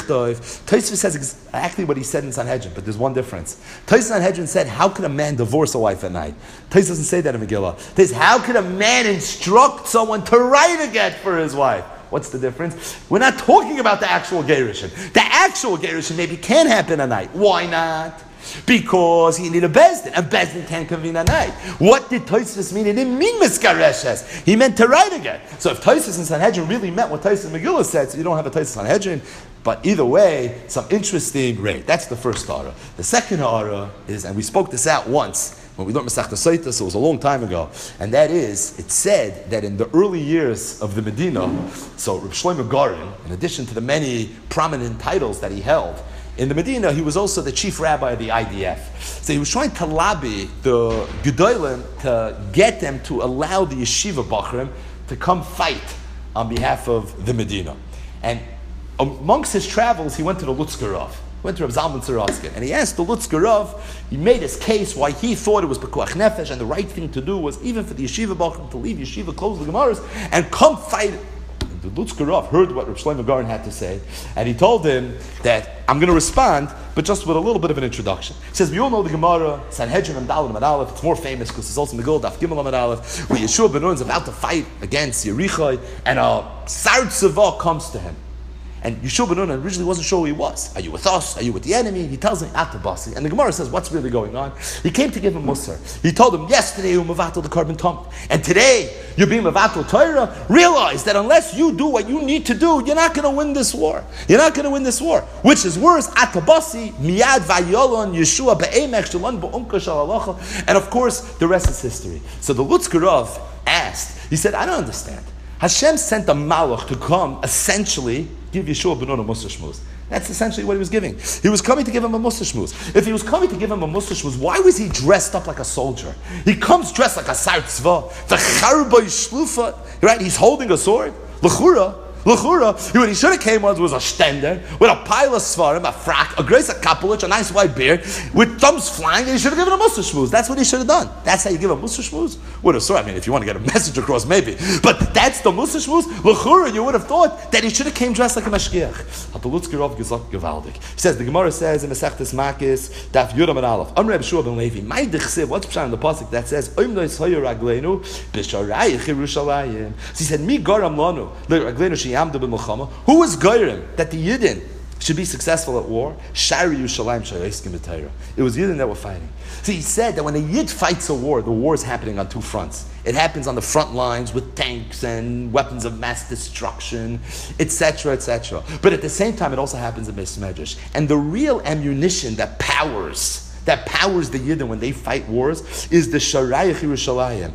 Taisa says exactly what he said in Sanhedrin, but there's one difference. Taisa Sanhedrin said, how could a man divorce a wife at night? Taisa doesn't say that in Megillah. It says, how could a man instruct someone to write a get for his wife? What's the difference? We're not talking about the actual Gerushin. The actual Gerushin maybe can happen at night. Why not? Because he need a Beis Din, and Beis Din can't convene at night. What did Tosfos mean? He didn't mean miskareshes. He meant to write again. So if Tosfos and Sanhedrin really meant what Tosfos and Megillah said, so you don't have a Tosfos Sanhedrin. But either way, some interesting rate. That's the first ha'ara. The second ha'ara is, and we spoke this out once, when we learned Masechta Sotah, so it was a long time ago, and that is, it said that in the early years of the Medina, so Reb Shlomo Garin, in addition to the many prominent titles that he held, in the Medina, he was also the chief rabbi of the I D F. So he was trying to lobby the Gedolim to get them to allow the yeshiva Bachrim to come fight on behalf of the Medina. And amongst his travels, he went to the Lutzker Rav. Went to Rav Zalman Saratsky, and he asked the Lutzker Rav, he made his case why he thought it was B'Koach Nefesh, and the right thing to do was even for the yeshiva Bachrim to leave yeshiva, close the Gemaras, and come fight. And the Lutzker Rav heard what Rav Shlomo Garin had to say, and he told him that I'm going to respond, but just with a little bit of an introduction. He says, we all know the Gemara, Sanhedrin and Daled Amud Aleph. It's more famous because it's also Megillah Daf Gimel Amud Aleph, where Yeshua ben Nun is about to fight against Yerichai, and a Sar Tzava comes to him. And Yeshua ben Nun originally wasn't sure who he was. Are you with us? Are you with the enemy? He tells him, Atabasi. And the Gemara says, what's really going on? He came to give him Musar. He told him, yesterday you Mavatal the carbon tump. And today you're being Mavatal Torah. Realize that unless you do what you need to do, you're not going to win this war. You're not going to win this war. Which is worse, Atabasi, Miyad Vayolon, Yeshua Be'emek Shalon Ba'umka Shalalacha. And of course, the rest is history. So the Lutzker Rav asked, he said, I don't understand. Hashem sent a malach to come, essentially, give Yeshua ben Nun a Musar Shmuz. That's essentially what he was giving. He was coming to give him a Musar Shmuz. If he was coming to give him a Musar Shmuz, why was he dressed up like a soldier? He comes dressed like a Sar Tzva, the Charboy Shlufa, right? He's holding a sword. L'chura, L'chura, what he should have came was, was a stender with a pile of svarim, a frak, a grace, a kapelich, a nice white beard, with thumbs flying, and he should have given a Musar Shmuz. That's what he should have done. That's how you give a Musar Shmuz? Would have I mean, if you want to get a message across, maybe. But that's the Musar Shmuz. L'chura, you would have thought that he should have came dressed like a mashgiach. Hat the Lutzker Rav gesagt gewaltig. He says, the Gemara says in Masechtas Makis, Daf Yudam and Aleph, Amr Reb Shua ben Levi, my dichsiv, what's pshat in the pasuk that says, Oim nois hoyer ragleinu, b'sharayich Yerushalayim. So he said, Mi garam lanu, l'ragleinu sheyamdu b'milchama. Who was Gairim that the Yidden should be successful at war? Shari Yushalayim Shayiskim B'Torah. It was Yidden that were fighting. So he said that when a Yid fights a war, the war is happening on two fronts. It happens on the front lines with tanks and weapons of mass destruction, et cetera, et cetera. But at the same time, it also happens in Beis Medrash. And the real ammunition that powers, that powers the Yidden when they fight wars is the Sharayich Yerushalayim.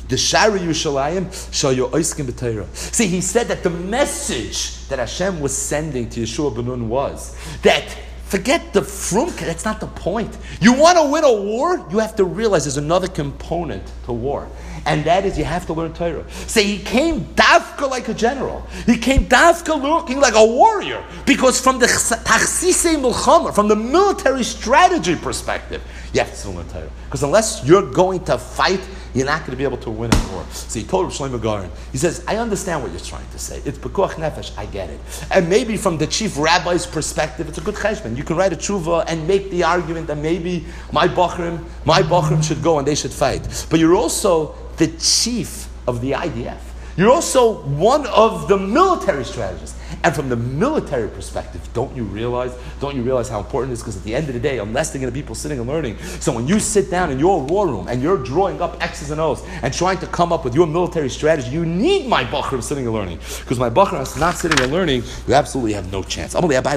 The Shari Yushalayim Shayu Oiskim B'Torah. See, he said that the message that Hashem was sending to Yeshua ben Nun was that forget the frumka, that's not the point. You want to win a war, you have to realize there's another component to war. And that is you have to learn Torah. So he came dafka like a general. He came dafka looking like a warrior. Because from the tachsisei milchama, from the military strategy perspective, you have to learn Torah. Because unless you're going to fight, you're not going to be able to win a war. So he told Rav Shlomo Garin, he says, I understand what you're trying to say. It's pekuach nefesh, I get it. And maybe from the chief rabbi's perspective, it's a good cheshbon. You can write a tshuva and make the argument that maybe my bachrim, my bachrim should go and they should fight. But you're also the chief of the I D F. You're also one of the military strategists. And from the military perspective, don't you realize, don't you realize how important it is? Because at the end of the day, unless they're going to be people sitting and learning, so when you sit down in your war room and you're drawing up X's and O's and trying to come up with your military strategy, you need my bachrim sitting and learning. Because my bachrim is not sitting and learning, you absolutely have no chance. The following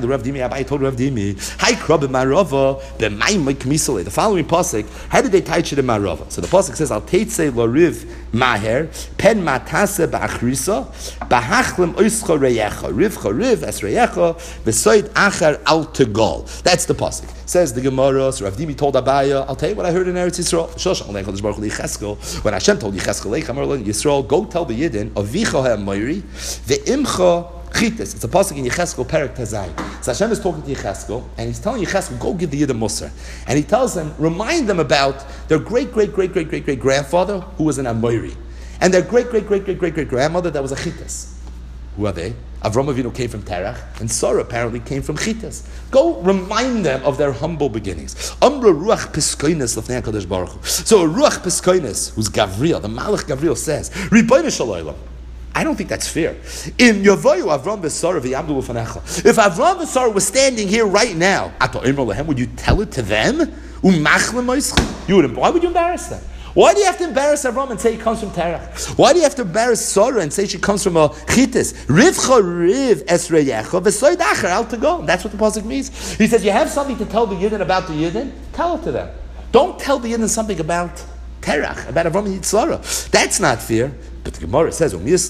pasuk, how did they teach it in Marava? So the pasuk says, Al teitzei lariv maher, pen matase ba'achrisa, ba'hachlim oischa reyecha. Rivcha riv esreyecha v'soid achar al tegol. That's the pasuk. Says the Gemara. So Rav Dimi told Abaya, "I'll tell you what I heard in Eretz Yisrael." Shoshach Alei Chodesh Baruch Hu Yecheskel. When Hashem told Yecheskel, "Lei Chamar Lo Yisrael, go tell the Yidden avicha ha'mayri ve'imcha chitas." It's a pasuk in Yecheskel Perek Tazai. So Hashem is talking to Yecheskel, and he's telling Yecheskel, "Go give the Yidden Musar," and he tells them, remind them about their great great great great great great grandfather who was an Amayri, and their great great great great great great grandmother that was a chitas. Who are they? Avram Avinu came from Terach, and Sarah apparently came from Chitas. Go remind them of their humble beginnings. Umbra Ruach Piskoines Lefnei HaKadosh Baruch Hu. So a Ruach Piskoines, who's Gavriel, the Malach Gavriel says, Ribono Shel Olam. I don't think that's fair. In Yavoyu Avram v'Sara v'Yamdu L'Fanecha. If Avram v'Sara was standing here right now, Ato Imro Lehem, would you tell it to them? Umachlem Oischem. You would. Why would you embarrass them? Why do you have to embarrass Avram and say he comes from Terach? Why do you have to embarrass Sarah and say she comes from a Chitis? Rivcha riv esreyecha v'soid acher al tegol. That's what the pasuk means. He says you have something to tell the Yidden about the Yidden, tell it to them. Don't tell the Yidden something about Terach, about Avram and Yitzhara. That's not fair. But the Gemara says, does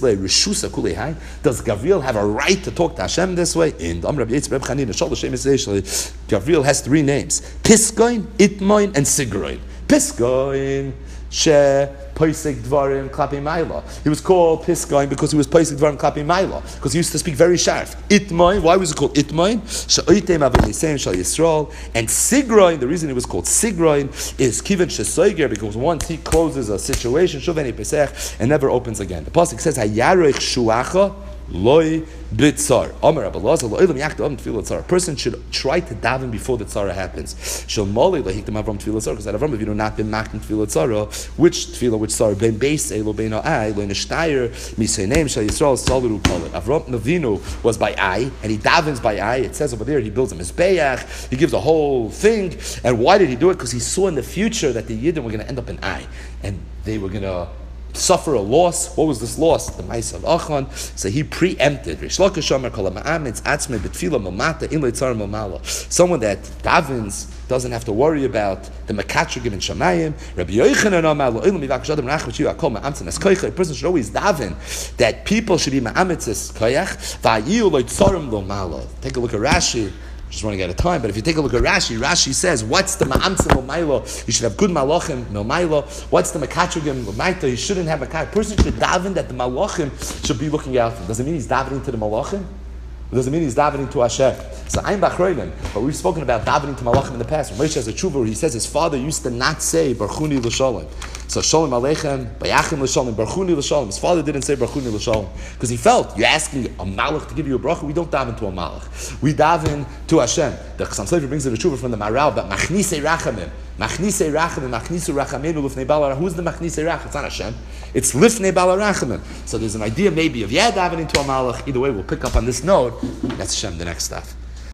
Gavriel have a right to talk to Hashem this way? In the Amr Gavriel has three names: Piskoin, Itmoin, and Sigroin. Piskoin, she Poisik Dvarim Klapi Maila. He was called Piskoin because he was Poisik Dvarim Klapi Maila, because he used to speak very sharp. Itmoin, why was it called Itmoin? She'oitem Aveliseim Shal Yisrael. And Sigroin, the reason it was called Sigroin is Kivan Shesoiger, because once he closes a situation, Shuveni Pesach, and never opens again. The pasuk says, Hayarech Shuacha Loi Blitzar. Omer Abelazar Lo'ilam Yachta Avram Tefillah Tzara. A person should try to daven before the tzara happens. Shel Moli Lahiktam Avram Tefillah Tzara, because Avram Avinu not been maktim Tefillah Tzara. Which Tefillah, which tzara? Ben Beis Elo Ben Ai Lo Nishtayer Miseinem Shal Yisrael Salaru Palit. Avram Avinu was by Ai, and he davens by Ai. It says over there he builds a mizbeach. He gives a whole thing. And why did he do it? Because he saw in the future that the Yidden were going to end up in Ai, and they were going to suffer a loss. What was this loss? The Ma'aseh of Achan. So he preempted. Someone that davens doesn't have to worry about the mekatrigim and shamayim. A person should always daven that people should be ma'amitzes koyach. Take a look at Rashi. Just running out of time, but if you take a look at Rashi, Rashi says, what's the ma'amtzim l'maylo? You should have good malachim l'maylo. What's the mekatrigim l'mayto? You shouldn't have mekatrigim. A person should daven that the malachim should be looking out for him. Does it mean he's davening to the malachim? It doesn't mean he's davening to Hashem. So I'm bachroilim, but we've spoken about davening to malachim in the past. When Moshe has a tshuva where he says his father used to not say barchuni l'shalom. So shalom aleichem, bayachim l'shalom, barchuni l'shalom. His father didn't say barchuni l'shalom because he felt you're asking a malach to give you a bracha. We don't daven to a malach. We daven to Hashem. The Chassam Sofer brings in a tshuva from the Maral about machnise rachamim. Machnise rachamim, machnisu rachamim, lifnei bala. Who's the machnise rachamim? It's not Hashem. It's lifnei bala rachamim. So there's an idea maybe of yeah davening to a malach. Either way, we'll pick up on this note. That's Hashem, the next stuff.